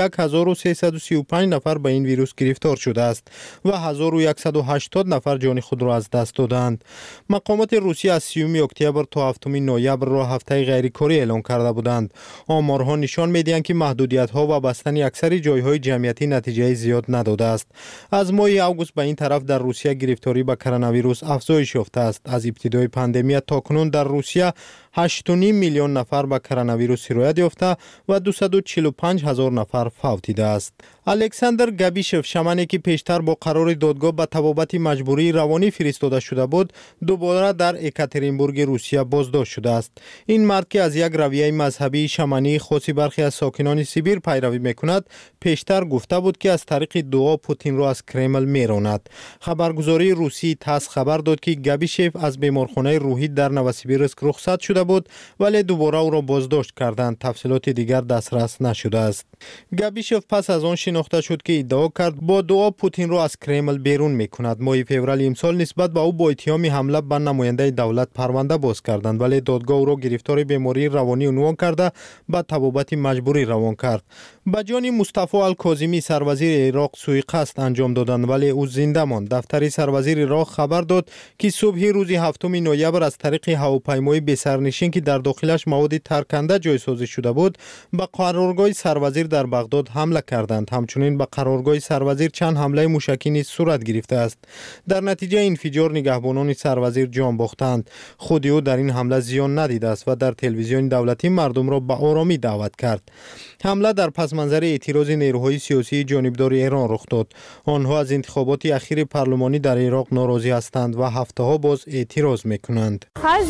Speaker 7: 41335 نفر به این ویروس گرفتار شده است و 1180 نفر جان خود را از دست دادند. مقامات روسیه از 30 اکتبر تا 7 نوامبر را هفته غیرکاری اعلان کرده بودند. آمارها نشان می‌دهند که محدودیت‌ها و بستن اکثر جای‌های جمعیتی نتیجه زیاد نداده است. از ماه اوگوست به این طرف در روسیه گرفتاری به کرونا ویروس افزایش یافته است. از ابتدای پاندمی تا کنون در روسیه 8.5 میلیون نفر به کرونا ویروس سرایت یافته و 245 هزار نفر فوت دیده است. الکساندر گابیشف شمنی که پیشتر با قرار دادگاه به تبابت مجبوری روانی فرستاده شده بود دوباره در اکاترینبورگ روسیه بازداشت شده است. این مرد که از یک رویه مذهبی شمنی خاصی برخی از ساکنان سیبیر پیروی میکند پیشتر گفته بود که از طریق دعا پوتین را از کرمل میراند. خبرگزاری روسی تاس خبر داد که گابیشف از بیمارخانه روحی در نوسیبیرسک رخصت شده بود ولی دوباره او را بازداشت کردند. تفصیلات دیگر دسترس نشده است. گابیشف پس از آن شناخته شد که ادعا کرد با دعا پوتین را از کرمل بیرون میکند. ماه فوریه امسال نسبت به او با اتهام حمله به نماینده دولت پرونده باز کردند ولی دادگاه او را گرفتار بیماری روانی عنوان کرده به تبابت مجبوری روان کرد. به جان مصطفی الکاظمی سروزیر عراق سوءقصد انجام دادند ولی او زنده ماند. دفتر سروزیر عراق خبر داد که صبح روز 7 نوامبر از طریق هواپیمای بی‌سرنشین که در داخلش مواد ترکنده جایسازی شده بود به قرارگاه سروزیر در بغداد حمله کردند. همچنین به قرارگاه سروزیر چند حمله موشکی نیز صورت گرفته است. در نتیجه انفجار نگهبانان سروزیر جان باختند. خود او در این حمله زیان ندیده است و در تلویزیون دولتی مردم را به آرامی دعوت کرد. حمله در پس منظر اعتراض نیروهای سیاسی جانبدار ایران رخ داد. آنها از انتخابات اخیر پارلمانی در عراق ناراضی هستند و هفته ها باز اعتراض میکنند.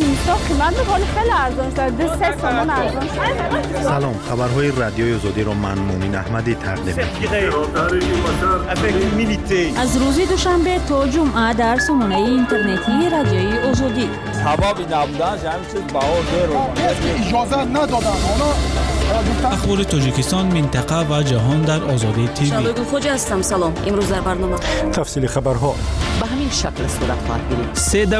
Speaker 7: سلام، خبرهای رادیوی آزادی را من مومن احمدی تقدیم می‌کنم.
Speaker 8: از روز دوشنبه تا جمعه در سامانه اینترنتی رادیوی آزادی.
Speaker 10: سببی نبودن همین چیز اجازه ندادن.
Speaker 5: اخبار تاجیکستان، منطقه و جهان در آزادی تیوی.
Speaker 8: شبگو خوجا هستم. سلام. امروز در برنامه
Speaker 7: تفصیل خبرها
Speaker 8: به همین شکل صورت خواهد گرفت.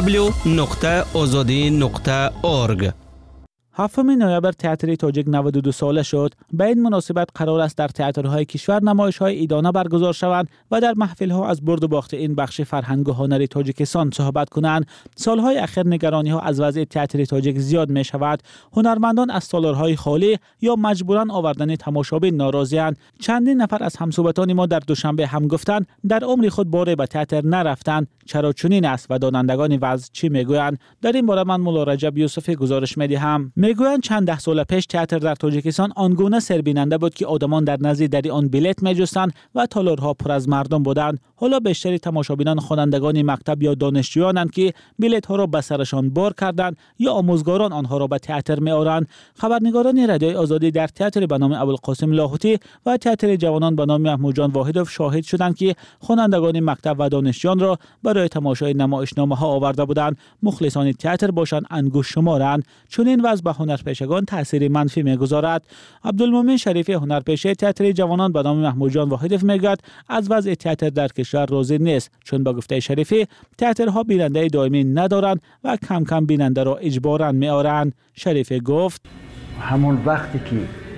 Speaker 5: www.azadi.org. 7 نوامبر تئاتر تاجیک 92 ساله شد. به این مناسبت قرار است در تئاترهای کشور نمایش‌های عیدانه برگزار شوند و در محفل‌ها از برد و باخت این بخش فرهنگ و هنر تاجیکستان صحبت کنند. سالهای اخیر نگرانی‌ها از وضع تئاتر تاجیک زیاد می‌شود. هنرمندان از سالارهای خالی یا مجبوراً آوردن تماشابین ناراضی‌اند. چندین نفر از همصحبتان ما در دوشنبه هم گفتند در عمر خود باره به تئاتر نرفتند. چرا چنین است و دانندگان وضع چی میگویند؟ در این باره من مولا رجب یوسفی گزارش می‌دهم. میگویند چند ده سال پیش تئاتر در تاجیکستان آنگونه سربیننده بود که آدمان در نزد در آن بلیت می‌جستند و تالارها پر از مردم بودند. حالا بیشتر تماشابینان خوانندگان مکتب یا دانشجویانند که بلیت‌ها را به سرشان بار کردند یا آموزگاران آنها را به تئاتر می‌آورند. خبرنگاران رادیوی آزادی در تئاتر به نام ابوالقاسم لاهوتی و تئاتر جوانان به نام محمود جان واحدوف شاهد شدند که خوانندگان مکتب و دانشجویان را برای تماشای نمایشنامه‌ها آورده بودند. مخلصان تئاتر باشند انگشت شمارند. چون این وضع به هنرپیشگان تأثیر منفی می‌گذارد. عبدالمومن شریفی هنرپیشه تئاتر جوانان به نام محمود جان واحدوف میگوید از وضع تئاتر در کشور راضی نیست، چون با گفته شریفی تئاترها بیننده دائمی ندارند و کم کم بیننده را اجباراً می‌آورند. شریفی گفت
Speaker 12: همون وقتی که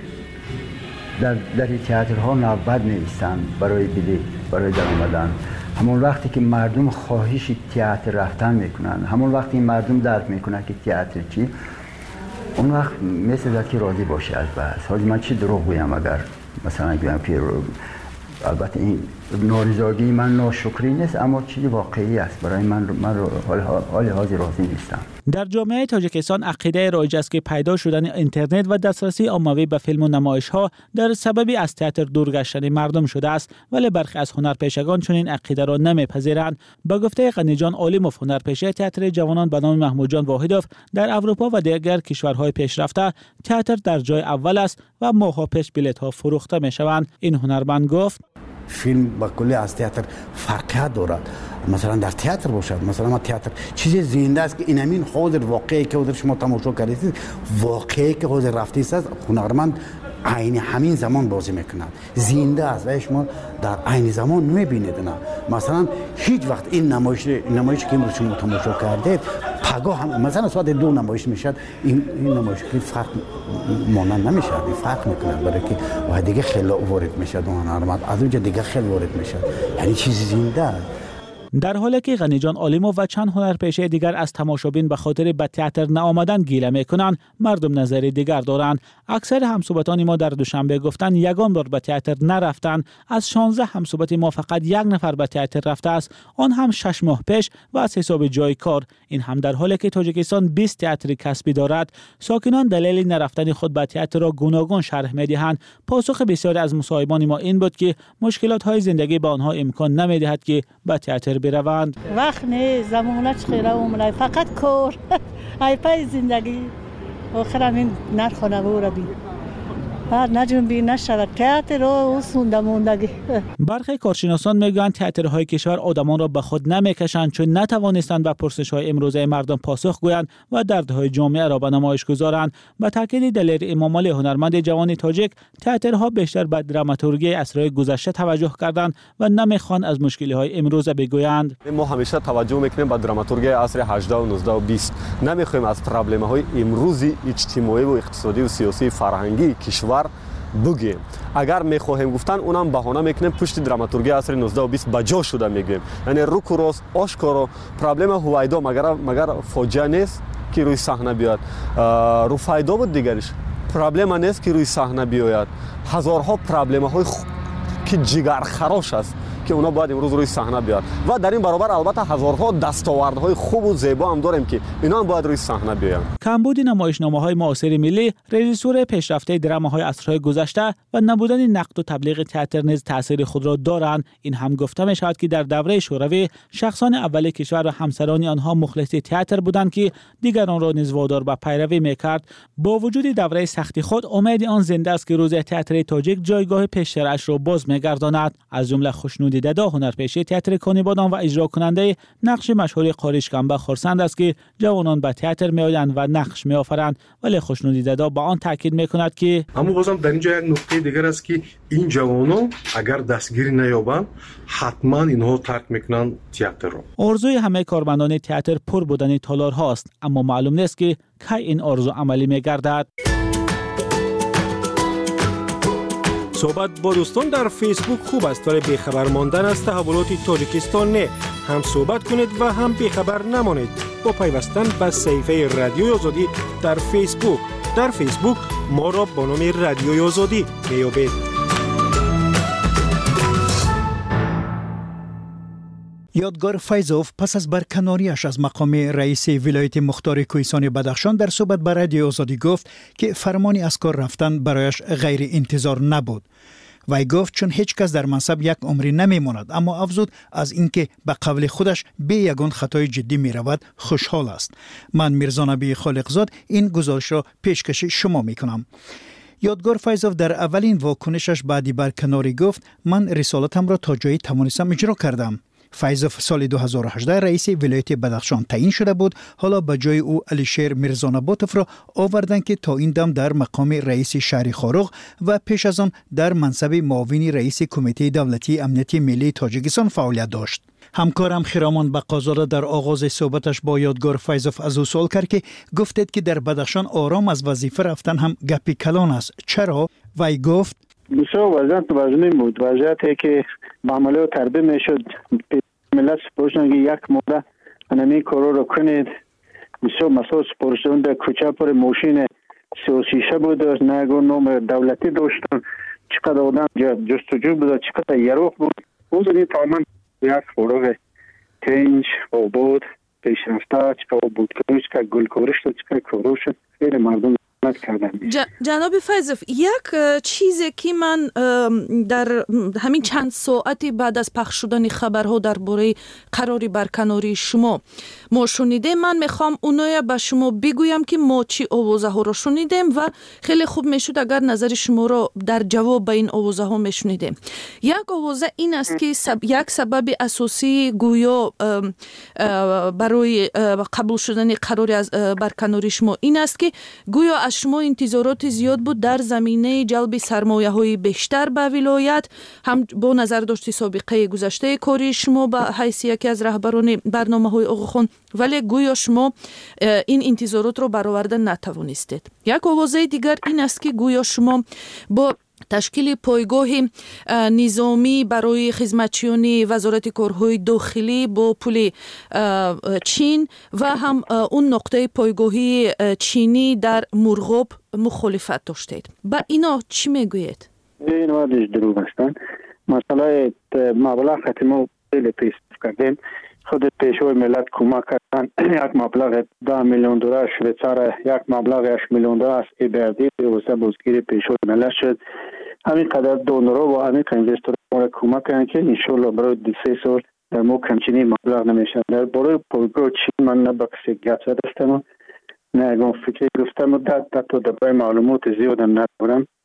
Speaker 12: در تئاترها نوبت نیستند برای بلیط، برای در اومدن، همون وقتی که مردم خواهش تئاتر رفتن میکنن، همون وقتی مردم درک میکنن که تئاتر چی، اون وقت مثل که راضی باشه از بحث. حالا من چی دروغ بگم اگر مثلا بگم که البته این نارضایتی من ناشکری نیست، اما چیزی واقعی است برای من حال حاضر راضی نیستم.
Speaker 5: در جامعه تاجیکستان عقیده رایج است که پیدا شدن اینترنت و دسترسی عمومی به فیلم و نمایش‌ها در سببی از تئاتر دور گشتن مردم شده است، ولی برخی از هنرپیشگان چنین عقیده را نمی‌پذیرند. با گفته غنی جان عالیموف هنرپیشه تئاتر جوانان به نام محمود جان واحدوف، در اروپا و دیگر کشورهای پیشرفته تئاتر در جای اول است و ماه‌ها پیش بلیط‌ها فروخته می‌شوند. این هنرمند گفت
Speaker 12: فیلم با کلی از تئاتر فرقیت دارد. مثلا در تئاتر باشد، مثلا ما تئاتر چیز زنده است که این همین حاضر واقعی که حاضر شما تماشا کردید، واقعی که حاضر رفتید است، هنرمند عین همین زمان بازی میکنند، زنده است و شما در عین زمان نمیبینید. نه مثلا هیچ وقت این نمایش که امروز شما تماشا کردید پگاه هم مثلا ساعت 2 نمایش میشد، این نمایش که فرق مانند نمیشه، فرق میکنه، برای که و دیگه خیلی وارد میشه هنرمند، از اونجا دیگه خیلی وارد میشه، یعنی چیزی زنده است.
Speaker 5: در حالی که غنی جان عالیموف و چند هنرپیشه دیگر از تماشابین به خاطر به تئاتر نآمدن گیله میکنند، مردم نظر دیگر دارند. اکثر همصحبتان ما در دوشنبه گفتند یگان بار به تئاتر نرفتند. از 16 همصحبت ما فقط یک نفر به تئاتر رفته است، آن هم 6 ماه پیش و از حساب جای کار. این هم در حالی که تاجیکستان 20 تئاتر کسبی دارد. ساکنان دلیل نرفتن خود به تئاتر را گوناگون شرح میدهند. پاسخ بسیاری از مصاحبان ما این بود که مشکلات های زندگی به آنها امکان نمیدهد که به تئاتر بروند.
Speaker 24: وقت نه، زمانه خیره عمره، فقط کار ای پای زندگی آخر همین نرخانه رو بی بعد نجنبی نشود تئاتر رو سونده موندگی.
Speaker 5: برخی کارشناسان میگویند تئاترهای کشور آدمان را به خود نمیکشند چون نتوانستند به پرسش‌های امروزه مردم پاسخ گویند و دردهای جامعه را به نمایش گذارند. به تاکید دلیر امامعلی هنرمند جوان تاجیک، تئاترها بیشتر به دراماتورگی عصرهای گذشته توجه کردند و نمیخوان از مشکل‌های امروزه بگویند.
Speaker 15: ما همیشه توجه میکنیم به دراماتورگی عصر 18 و 19 و 20. نمیخوایم از پرابلم‌های امروزی اجتماعی و اقتصادی و سیاسی فرهنگی کشور بگیم. اگر میخواهیم گفتن اونم بهانه میکنیم پشت دراماتورگی عصر 19 و 20 بجا شده میگیم. یعنی روک و راست آشکارا پرابلم هویدا مگر فاجعه نیست که روی صحنه بیاد. رفایدا بود دیگرش. پرابلم نیست که روی صحنه بیاید. هزارها پرابلم‌های که جگر خراش است که اونا باید امروز روی صحنه بیاد و در این برابر البته هزارها دستاوردهای خوب و زیبا هم داریم که اینا هم باید روی صحنه بیان.
Speaker 5: کمبود نمایشنامه‌های معاصر ملی، رژیسور پیشرفته دراماهای عصرهای گذشته و نبودن نقد و تبلیغ تئاتر نیز تأثیر خود را دارند. این هم گفته می شود که در دوره شوروی شخصان اول کشور و همسران آنها مخلص تئاتر بودند که دیگران را نیز وادار به پیروی می‌کرد. با وجود دوره سختی خود امید آن زنده است که روز تئاتر تاجیک جایگاه پیش‌رفت را باز می‌گرداند. از جمله خوشنودی ددا هنرپیشه تئاتر کانیبادان و اجرا کننده نقش مشهور قاریش کمبه خرسند است که جوانان به تئاتر میآیند و نقش میآفرند، ولی خوشنودی ددا با آن تاکید میکند که
Speaker 17: اما بازم در اینجا یک نکته دیگر است که این جوانان اگر دستگیری نیابند حتما اینها ترک میکنند تئاتر را.
Speaker 5: آرزوی همه کارمندان تئاتر پر بودن تالارها است، اما معلوم نیست که کی این آرزو عملی میگردد.
Speaker 21: صحبت با دوستان در فیسبوک خوب است ولی بیخبر ماندن از تحولات تاجیکستان نه. هم صحبت کنید و هم بیخبر نمانید با پیوستن به صفحه رادیوی آزادی در فیسبوک. در فیسبوک ما را با نام رادیوی آزادی میابید.
Speaker 11: یادگار فیضوف پس از برکناریش از مقام رئیس ولایت مختار کوهستان بدخشان در صحبت با رادیو آزادی گفت که فرمانی از کار رفتن برایش غیر انتظار نبود. وی گفت چون هیچ کس در منصب یک عمری نمیماند، اما افزود از اینکه به قول خودش به یگان خطای جدی می رود خوشحال است. من میرزا نبی خالقزاد این گزارش را پیشکش شما می کنم. یادگار فیضوف در اولین واکنشش بعدی برکناری گفت من رسالتم را تا جایی توانستم اجرا کردم. فیضوف سال 2018 رئیس ولایت بدخشان تعیین شده بود. حالا به جای او علیشیر میرزانباتوف را آوردن که تا این دم در مقام رئیس شهر خاروغ و پیش از آن در منصب معاون رئیس کمیته دولتی امنیتی ملی تاجیکستان فعالیت داشت. همکارم خرامان بقازاده در آغاز صحبتش با یادگار فیضوف از او سوال کرد که گفتید که در بدخشان آرام از وظیفه رفتن هم گپی کلان است. چرا؟ وی گفت
Speaker 18: بسیار وضعیت وزنی بود. وضعیتی که با عملیات تربیه میشد ملت سپورشن که یک موده انمی کارو رو کنید. بسیار مسئول سپورشن در کوچه پر موشین 36 بود، نگو نام دولتی داشتن، چقدر آدم جستجو بود، چقدر یروق بود. او زنی تماما یک فروغ تنج آباد پیشرفته، چقدر بود کروش که گل کورش شد، چقدر کروش شد. خیلی مردم
Speaker 13: جناب فیضوف، یک چیزی که من در همین چند ساعتی بعد از پخش شدن خبرها درباره قراری برکناری شما ما شنیدیم، من میخوام اونایی به شما بگویم که ما چی آوازه ها رو شنیدیم و خیلی خوب میشد اگر نظر شما رو در جواب به این آوازه ها میشنیدیم. یک آوازه این است که یک سبب اساسی گویا برای قبول شدن قراری از برکناری شما این است که گویا از شما انتظارات زیاد بود در زمینه جلب سرمایه های بیشتر به ولایت، هم با نظر داشتی سابقه گذشته کاری شما به حیث یکی از رهبران برنامه های آقاخان، ولی گویا شما این انتظارات رو برآورده نتوانستید. یک آوازه دیگر این است که گویا شما با تشکیل پایگاه نظامی برای خدمتچیان وزارت کارهای داخلی با پل چین و هم اون نقطه پایگاهی چینی در مرغاب مخالفت داشتید. با اینا چی میگویید؟
Speaker 18: این وادش دروغ هستند. مسئله مبلغ خاتمه خیلی پیش کردیم. خود پیشوای ملت کمک کردن. یک مبلغ 10 میلیون دلار شویچار، یک مبلغ 8 میلیون دلار ایبردی واسه بازگیری پیشوای ملت شد. همین قدر دونرها و همین اینوستورها کمک کردن که انشالله برای 2-3 سال ما کمچینی مبلغ نمیشن. در برای پایگاه چین من نه با کسی گپ زدم، نه اگه فکری گفتم و تا دبای معلومات زیاد ندارم.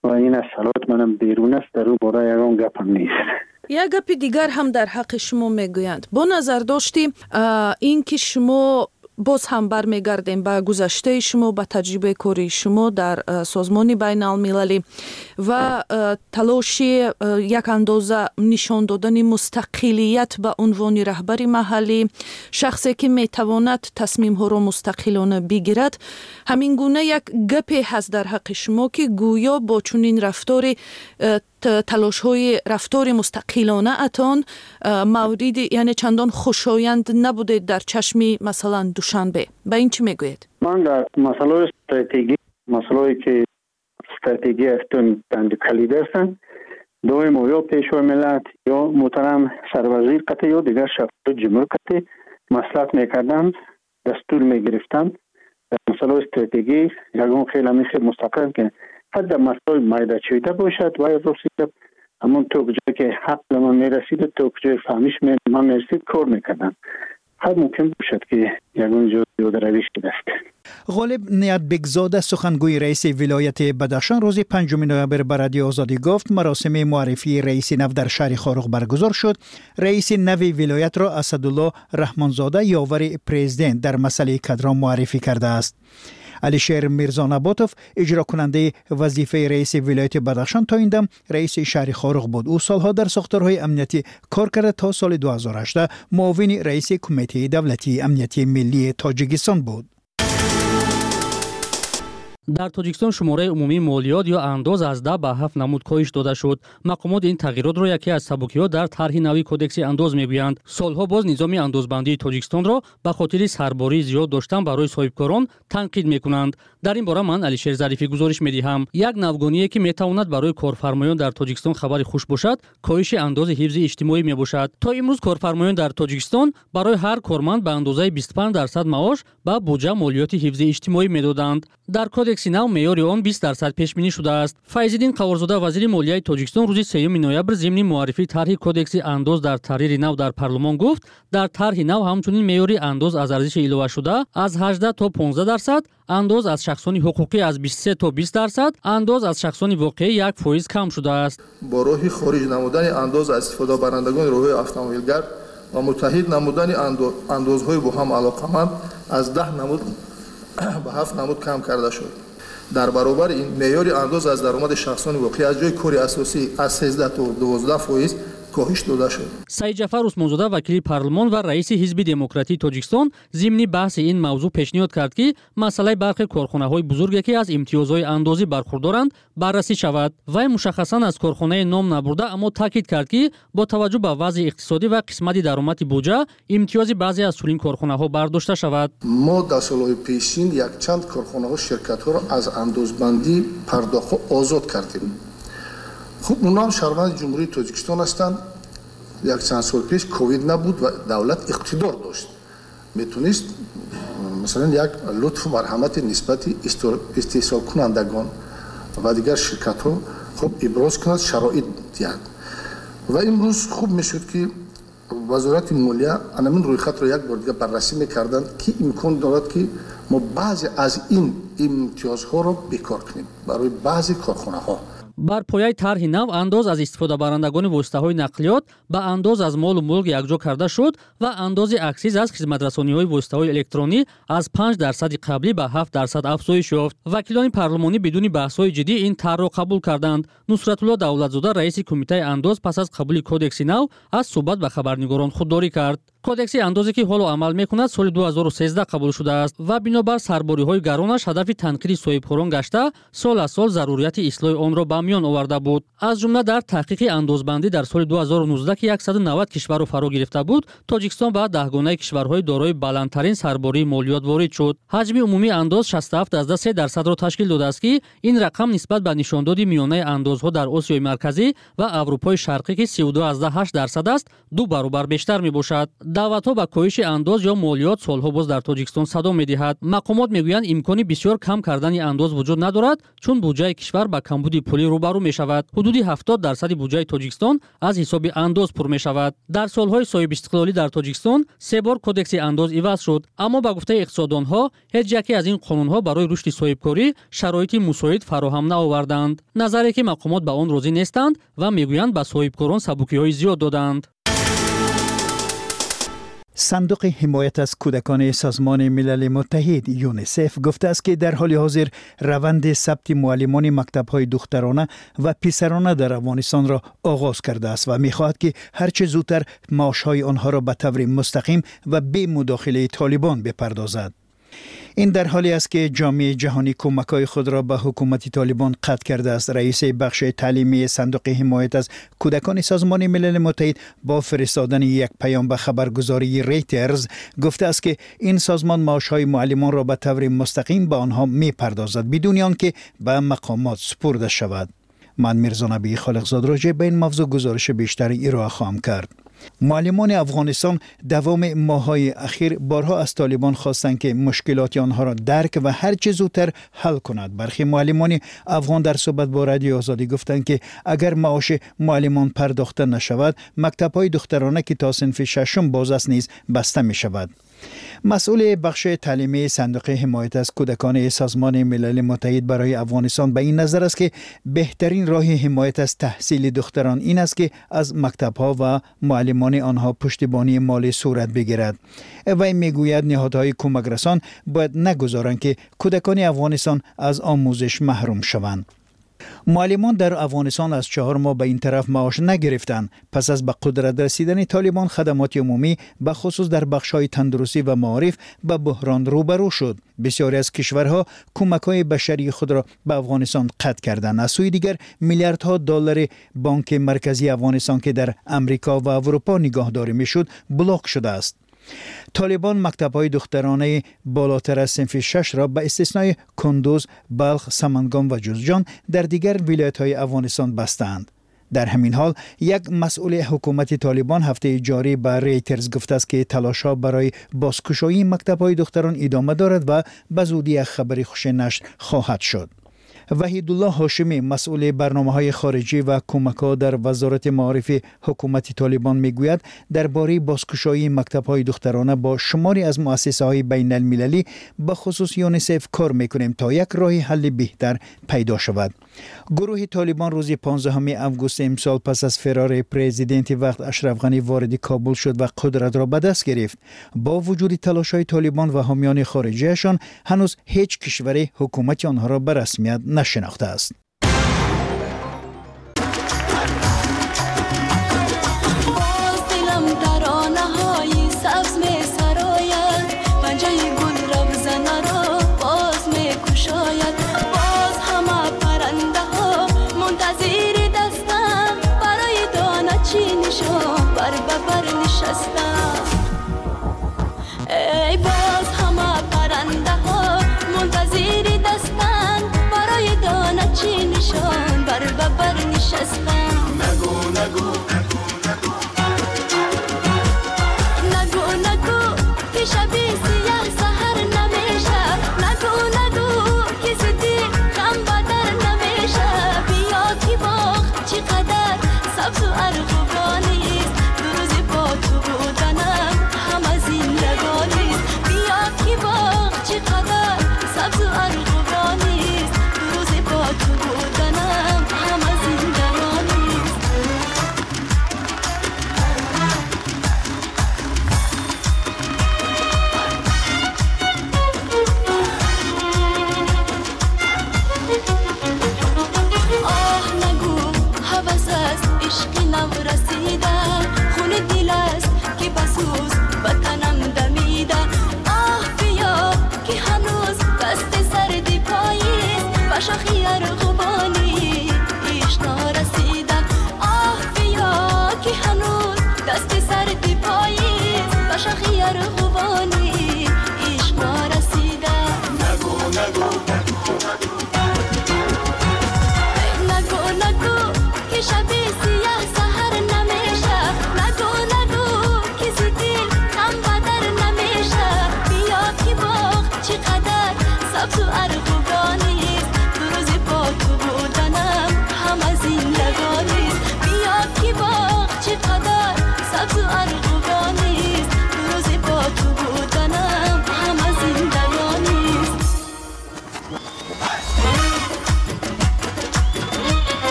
Speaker 18: و این از صلات منم بیرون است، در او باره یکان گپم نیست.
Speaker 13: یک گپ دیگر هم در حق شما میگویند. با نظر داشتیم این که شما باز هم برمیگردیم به گذشته شما، به تجربه کاری شما در سازمان بین المللی و تلاش یک اندازه نشان دادن مستقلیت به عنوان رهبر محلی، شخصی که میتواند تصمیم ها را مستقلانه بگیرد. همین گونه یک گپی هست در حق شما که گویا با چنین رفتار تلاش های رفتار مستقلانه اتان مورد یعنی چندان خوشایند نبوده در چشم مثلا دوشنبه. به این چی میگوید؟
Speaker 18: من در مسئله استراتژی، مسئله که استراتژی هستن بند کلید هستن، دوم یا پیشوا ملت یا محترم سروزیر قطع یا دیگر شخص جمهور قطع مصلحت میکردن، دستور میگرفتن در مسئله استراتژی یکون خیلی مستقل که حتی مسائل مایده چیده باشد و رسید همون تو کجا که حق من میرسید تو کجا فهمیش من میرسید کار میکردن. حد ممکن باشد که یکون جدا رویش شده است.
Speaker 11: غالب نیت بگزاده سخنگوی رئیس ولایت بدخشان روز 5 نوامبر به رادیو آزادی گفت مراسم معرفی رئیس نو در شهر خارق برگزار شد. رئیس نو ولایت را اسدالله رحمانزاده یاور پرزیدنت در مسئله کادر معرفی کرده است. علیشیر میرزا نباتوف اجرا کننده وظیفه رئیس ولایت بدخشان تا این دم رئیس شهر خارق بود. او سالها در ساختارهای امنیتی کار کرده تا سال 2018 معاون رئیس کمیته دولتی امنیتی ملی تاجیکستان بود.
Speaker 9: در تاجیکستان شماره عمومی مالیات یا انداز از 10 به 7 نمود کاهش داده شد. مقامات این تغییرات را یکی از سبکی‌ها در طرح نوی کدکس انداز میگویند. سالها باز نظام اندازبندی تاجیکستان را به خاطر سرباری زیاد داشتن برای صاحبکاران تنقید میکنند. در این باره من علیشیر ظریفی گزارش میدهم. یک نوگانیه که میتواند برای کارفرمایان در تاجیکستان خبری خوش باشد، کاهش انداز حفظ اجتماعی میباشد. تا امروز کارفرمایان در تاجیکستان برای هر کارمند به اندازه 25% معاش به بودجه مالیات حفظ اجتماعی میدادند. در کدکس نو معیار آن 20% پیش بینی شده است. فیض‌الدین قوارزاده وزیر مالیه تاجیکستان روز 3 نوامبر ضمن معرفی طرح کدکس انداز در تحریر نو در پارلمان گفت در طرح نو همچنین معیار انداز از ارزش الوه شده از 18 تا 15%، انداز از شخصان حقوقی از 23 تا 20%، انداز از شخصان واقعی 1% کم شده است.
Speaker 14: با راه خارج نمودن انداز از استفاده برندگان راه‌های اتومبیلگر و متحد نمودن اندازهای با هم علاقمند از 10 نمود به 7 نمود کم کرده شد. در برابر این معیار انداز از درآمد شخصان واقعی از جای کار اساسی از 13 تا 12% کاهش داده شد.
Speaker 9: سعید جعفر عثمانزاده وکیل پارلمان و رئیس حزب دموکراتی تاجیکستان ضمن بحث این موضوع پیشنهاد کرد که مسئله برخی کارخانه‌های بزرگی که از امتیازهای اندازی برخوردارند بررسی شود. وی مشخصاً از کارخانه نام نبرده، اما تاکید کرد که با توجه به وضع اقتصادی و قسمت درآمد بودجه امتیاز بعضی از چنین کارخانه‌ها برداشته شود.
Speaker 14: ما در سال‌های پیشین یک چند کارخانه‌ها شرکت‌ها را از اندازبندی پرداخت آزاد کردیم. خب اونا هم شهروند جمهوری تاجیکستان هستند. یک چند سال پیش کووید نبود و دولت اقتدار داشت، میتونست مثلا یک لطف و مرحمت نسبت استحصال کنندگان و دیگر شرکت ها خب ابراز کند، شرایط دید و امروز خوب میشد که وزارت مالیه همین روی خط را یک بار دیگه بررسی میکردند که امکان دارد که ما بعضی از این امتیازها را بیکار کنیم برای بعضی کارخانه ها.
Speaker 9: بر پایه طرح نو انداز از استفاده برندگان واسطه‌های نقلیات به انداز از مال و ملک یکجا کرده شد و انداز اکسیز از خدمت‌رسانی‌های واسطه‌های الکترونی از 5% قبلی به 7% افزایش یافت. وکیلان پارلمانی بدون بحث‌های جدی این طرح را قبول کردند. نصرت‌الله دولتزاده رئیس کمیته انداز پس از قبول کدکس نو از صحبت به خبرنگاران خودداری کرد. کدکس اندازی که حالا عمل میکند سال 2013 قبول شده است و بنابر سرباری‌های گرانش هدف تنقیح صاحبکاران گشته سال از سال ضروریت اصلاح آن را به میان آورده بود. از جمله در تحقیق اندازبندی در سال 2019 که 190 کشور را فرا گرفته بود، تاجیکستان به 10 گانه کشورهای دارای بلندترین سرباری مالیات وارد شد. حجم عمومی انداز 67.3% را تشکیل داده است که این رقم نسبت به نشانداد میانه اندازها در آسیای مرکزی و اروپای شرقی که 32.8% است، 2 برابر بیشتر میباشد. даъватҳо ба коҳиши андоз ё молиёт солҳо боз дар тоҷикистон садо медиҳад. мақомот мегӯянд имкони бисёр кам кардани андоз вуҷуд надорад, чун буҷаи кишвар ба камбуди пулӣ рӯбарӯ мешавад. ҳудуди 70% буҷаи тоҷикистон аз ҳисоби андоз пур мешавад. дар солҳои соҳибистиқлолӣ дар тоҷикистон 3 бор кодекси андоз иваз шуд, аммо ба гуфтаи иқтисоддонҳо ҳеҷ яке аз ин қонунҳо барои рушди соҳибкорӣ шароити мусоид фароҳам наоварданд. назаре ки мақомот ба он розӣ нестанд ва мегӯянд ба соҳибкорон сабукиҳои зиёд доданд.
Speaker 11: صندوق حمایت از کودکان سازمان ملل متحد یونیسف گفته است که در حال حاضر روند ثبت معلمان مکتب‌های دخترانه و پسرانه در افغانستان را آغاز کرده است و می‌خواهد که هرچه زودتر معاش‌های آنها را به طور مستقیم و بی مداخله طالبان بپردازد. این در حالی است که جامعه جهانی کمک‌های خود را به حکومت طالبان قطع کرده است. رئیس بخش تعلیمی صندوق حمایت از کودکان سازمان ملل متحد با فرستادن یک پیام به خبرگزاری ریترز گفته است که این سازمان معاش‌های معلمان را به طور مستقیم به آنها می‌پردازد بدون آنکه به مقامات سپرده شود. من میرزا نبی خالقزاد راجع به این موضوع گزارش بیشتری ارائه خواهم کرد. معلمان افغانستان دوام ماه‌های اخیر بارها از طالبان خواستند که مشکلات آنها را درک و هر چه زودتر حل کند. برخی معلمان افغان در صحبت با رادیو آزادی گفتند که اگر معاش معلمان پرداخته نشود، مکتب‌های دخترانه که تا صنف ششم باز است نیز بسته می‌شود. مسئول بخش تعلیمی صندوق حمایت از کودکان سازمان ملل متحد برای افغانستان به این نظر است که بهترین راه حمایت از تحصیل دختران این است که از مکتب‌ها و معلمان آنها پشتیبانی مالی صورت بگیرد. وی میگوید نهادهای کمک رسان باید نگذارند که کودکان افغانستان از آموزش محروم شوند. معلمان در افغانستان از 4 ماه به این طرف معاش نگرفتند. پس از به قدرت رسیدن طالبان خدمات عمومی به خصوص در بخش‌های تندرستی و معارف به بحران روبرو شد. بسیاری از کشورها کمک‌های بشری خود را به افغانستان قطع کردند. از سوی دیگر میلیاردها دلار بانک مرکزی افغانستان که در امریکا و اروپا نگهداری میشد بلاک شده است. طالبان مکتب‌های دخترانه بالاتر از صنف 6 را به استثنای کندوز، بلخ، سمنگان و جوزجان در دیگر ولایت‌های افغانستان بستند. در همین حال یک مسئول حکومت طالبان هفته جاری به ریترز گفته است که تلاش‌ها برای بازگشایی مکتب‌های دختران ادامه دارد و به زودی یک خبری خوش نشر خواهد شد. وحیدالله هاشمی مسئول برنامه‌های خارجی و کمک‌ها در وزارت معارف حکومت طالبان میگوید درباره بازگشایی مکتب‌های دخترانه با شماری از مؤسسه‌های بین‌المللی به خصوص یونیسف کار می‌کنیم تا یک راه حل بهتر پیدا شود. گروه طالبان روز 15 آگوست امسال پس از فرار پرزیدنت وقت اشرف غنی وارد کابل شد و قدرت را به دست گرفت. با وجود تلاش‌های طالبان و حامیان خارجیشان هنوز هیچ کشوری حکومت آنها را به رسمیت نشناخته است.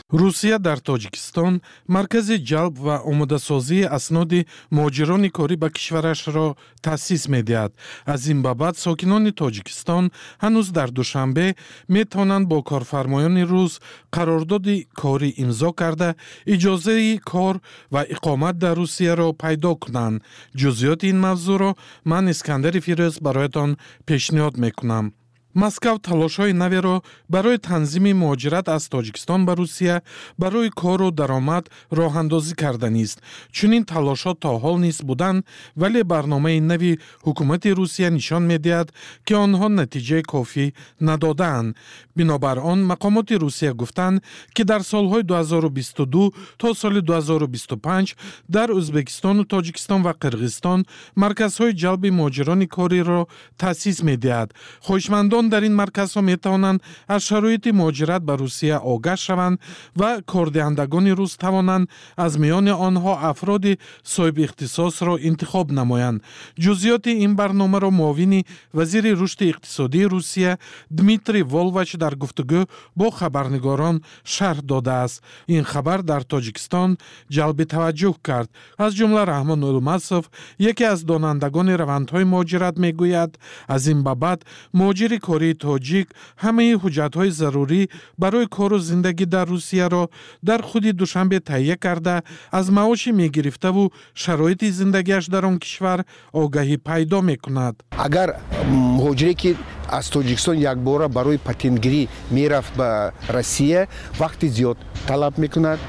Speaker 16: روسیه در تاجیکستان مرکز جلب و آماده‌سازی اسناد مهاجران کاری به کشورش را تأسیس می‌دهد. از این بابت ساکنان تاجیکستان هنوز در دوشنبه می‌توانند با کارفرمایان روس قرارداد کاری امضا کرده اجازه کار و اقامت در روسیه را پیدا کنند. جزئیات این موضوع را من اسکندر فیروز برایتان پیشنهاد می‌کنم. مسکو تلاش‌های نوی را برای تنظیم مهاجرت از تاجیکستان به روسیه برای کار و درآمد راه اندازی کردن است. چنین تلاش‌ها تا حال نیست بودند، ولی برنامه نوی حکومت روسیه نشان می‌دهد که آنها نتیجه کافی ندادند. بنابر آن مقامات روسیه گفتند که در سال‌های 2022 تا سال 2025 در ازبکستان و تاجیکستان و قرغیزستان مرکزهای جلب مهاجران کاری را تأسیس می‌دهد. خواهشمندان در این مرکزها می‌توانند از شرایط مهاجرت به روسیه آگاه شوند و کاردهندگان روس توانند از میان آنها افراد صاحب اختصاص را انتخاب نمایند. جزئیات این برنامه را معاون وزیر رشد اقتصادی روسیه دمیتری والوچ در گفتگو با خبرنگاران شرح داده است. این خبر در تاجیکستان جلب توجه کرد. از جمله رحمان الماسوف، یکی از دانندگان روندهای مهاجرت میگوید از این بابت مهاجر کاری تاجیک همه حجت‌های ضروری برای کار و زندگی در روسیه را در خود دوشنبه تهیه کرده از معاش می‌گرفته و شرایط زندگیش در آن کشور آگاهی پیدا می‌کند.
Speaker 19: اگر مهاجری که از تاجیکستان یک بار برای پتنتگیری میرفت به روسیه وقت زیاد طلب می‌کند،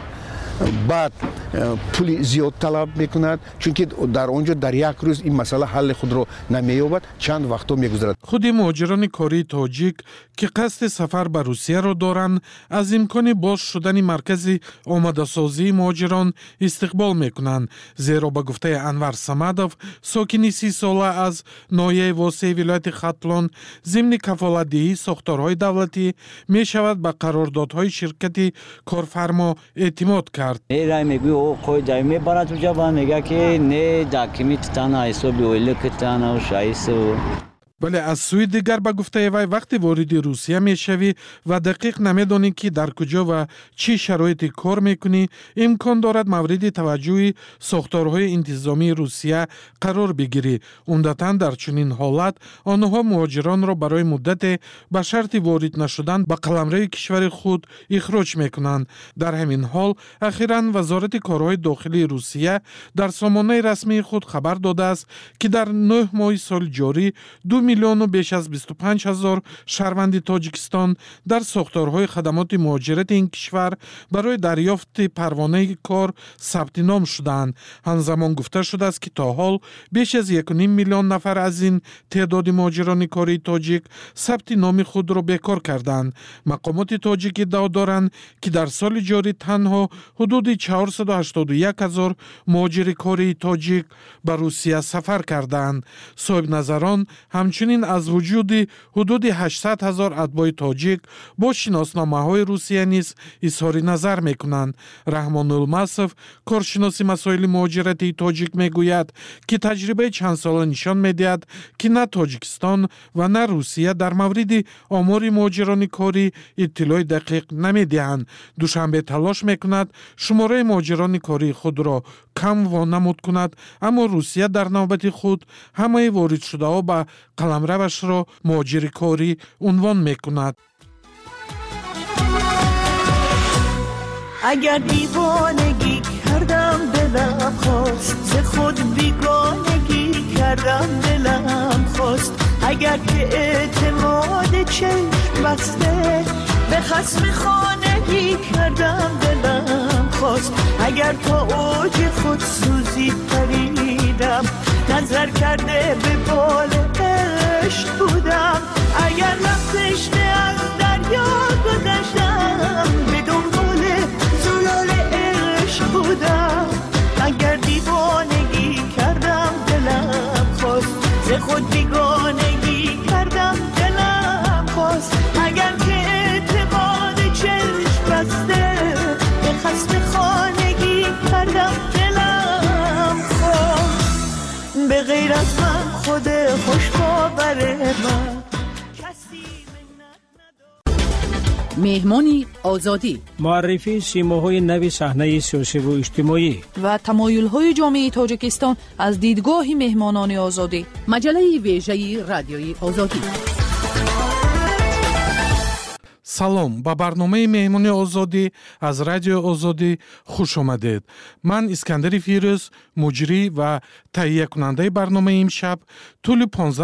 Speaker 19: بعد پول زیاد طلب میکند، چون که در آنجا در یک روز این مسئله حل خود را نمییابد، چند وقتا میگذرد.
Speaker 16: خود مهاجران کاری تاجیک که قصد سفر به روسیه را دارند از امکان باز شدن مرکز آماده سازی مهاجران استقبال میکنند، زیرا به گفته انور صمدов ساکن 30 ساله از ناحیه واسع ولایت ختلان ضمن کفالت‌دهی ساختارهای دولتی میشود به قراردادهای شرکت کارفرما اعتماد کرد.
Speaker 20: رای میگوی او خود جای میبرد تو جوان میگه که نه داکیمیت تانا حسابی اویل که تانا و شایسته.
Speaker 16: ولی از سوی دیگر به گفته وی وقتی وارد روسیه میشوی و دقیق نمیدانی که در کجا و چی شرایطی کار میکنی، امکان دارد مورد توجه ساختارهای انتظامی روسیه قرار بگیری. عمدتاً در چنین حالت آنها مهاجران را برای مدت به شرط وارد نشدن به قلمرو کشور خود اخراج میکنند. در همین حال اخیراً وزارت کارهای داخلی روسیه در سامانه رسمی خود خبر داده است که در 9 ماه سال جاری 2 میلیون و بیش از 25,000 شهروند تاجیکستان در ساختارهای خدمات مهاجرت این کشور برای دریافت پروانه کار ثبت نام شدند. همزمان گفته شده است که تا حال بیش از 1.5 میلیون نفر از این تعداد مهاجران کاری تاجیک ثبت نام خود را بیکار کردند. مقامات تاجیک ادعا دارند که در سال جاری تنها حدود 481,000 مهاجر کاری تاجیک به روسیه سفر کردند. صاحب نظران همچنین از وجود حدود 800,000 اتباع تاجیک با شناسنامه‌های روسیه نیز اظهار نظر می‌کنند. رحمان الماسوف، کارشناس مسائل مهاجرتی تاجیک میگوید که تجربه چند ساله نشان می‌دهد که نه تاجیکستان و نه روسیه در مورد آمار مهاجران کاری اطلاع دقیق نمی‌دهند. دوشنبه تلاش می‌کند شماره مهاجران کاری خود را کم وانمود کند، اما روسیه در نوبت خود همه وارد شده‌ها به قلمروش را مهاجر کاری عنوان می‌کند.
Speaker 6: اگر دیوانگی کردم دلم خواست، ز خود بیگانگی کردم دلم خواست، اگر که اعتماد چشم بسته به خصم خانگی کردم دلم خواست، اگر تا اوج خود سوزی پریدم نظر کرده به بال عشق بودم، اگر وقتش از دریا گذشتم به دنبال زلال عشق بودم، اگر دیوانگی کردم دلم خواست، ز خود بیگانگی کردم دلم خواست، اگر که اعتماد چشم بسته به خصم خانگی کردم دلم خواست، به غیر از من خود خوش باور من
Speaker 2: مهمانی آزادی،
Speaker 3: معرفی سیماهای نوی صحنه سیاسی و اجتماعی
Speaker 13: و تمایل‌های جامعه تاجیکستان از دیدگاه مهمانان آزادی.
Speaker 2: مجله ویژه رادیوی آزادی.
Speaker 16: салом ба барномаи меҳмони озодӣ аз радиои озодӣ хуш омадед. ман искандари фирӯз муҷрӣ ва таҳиякунандаи барномаи имшаб тӯли 15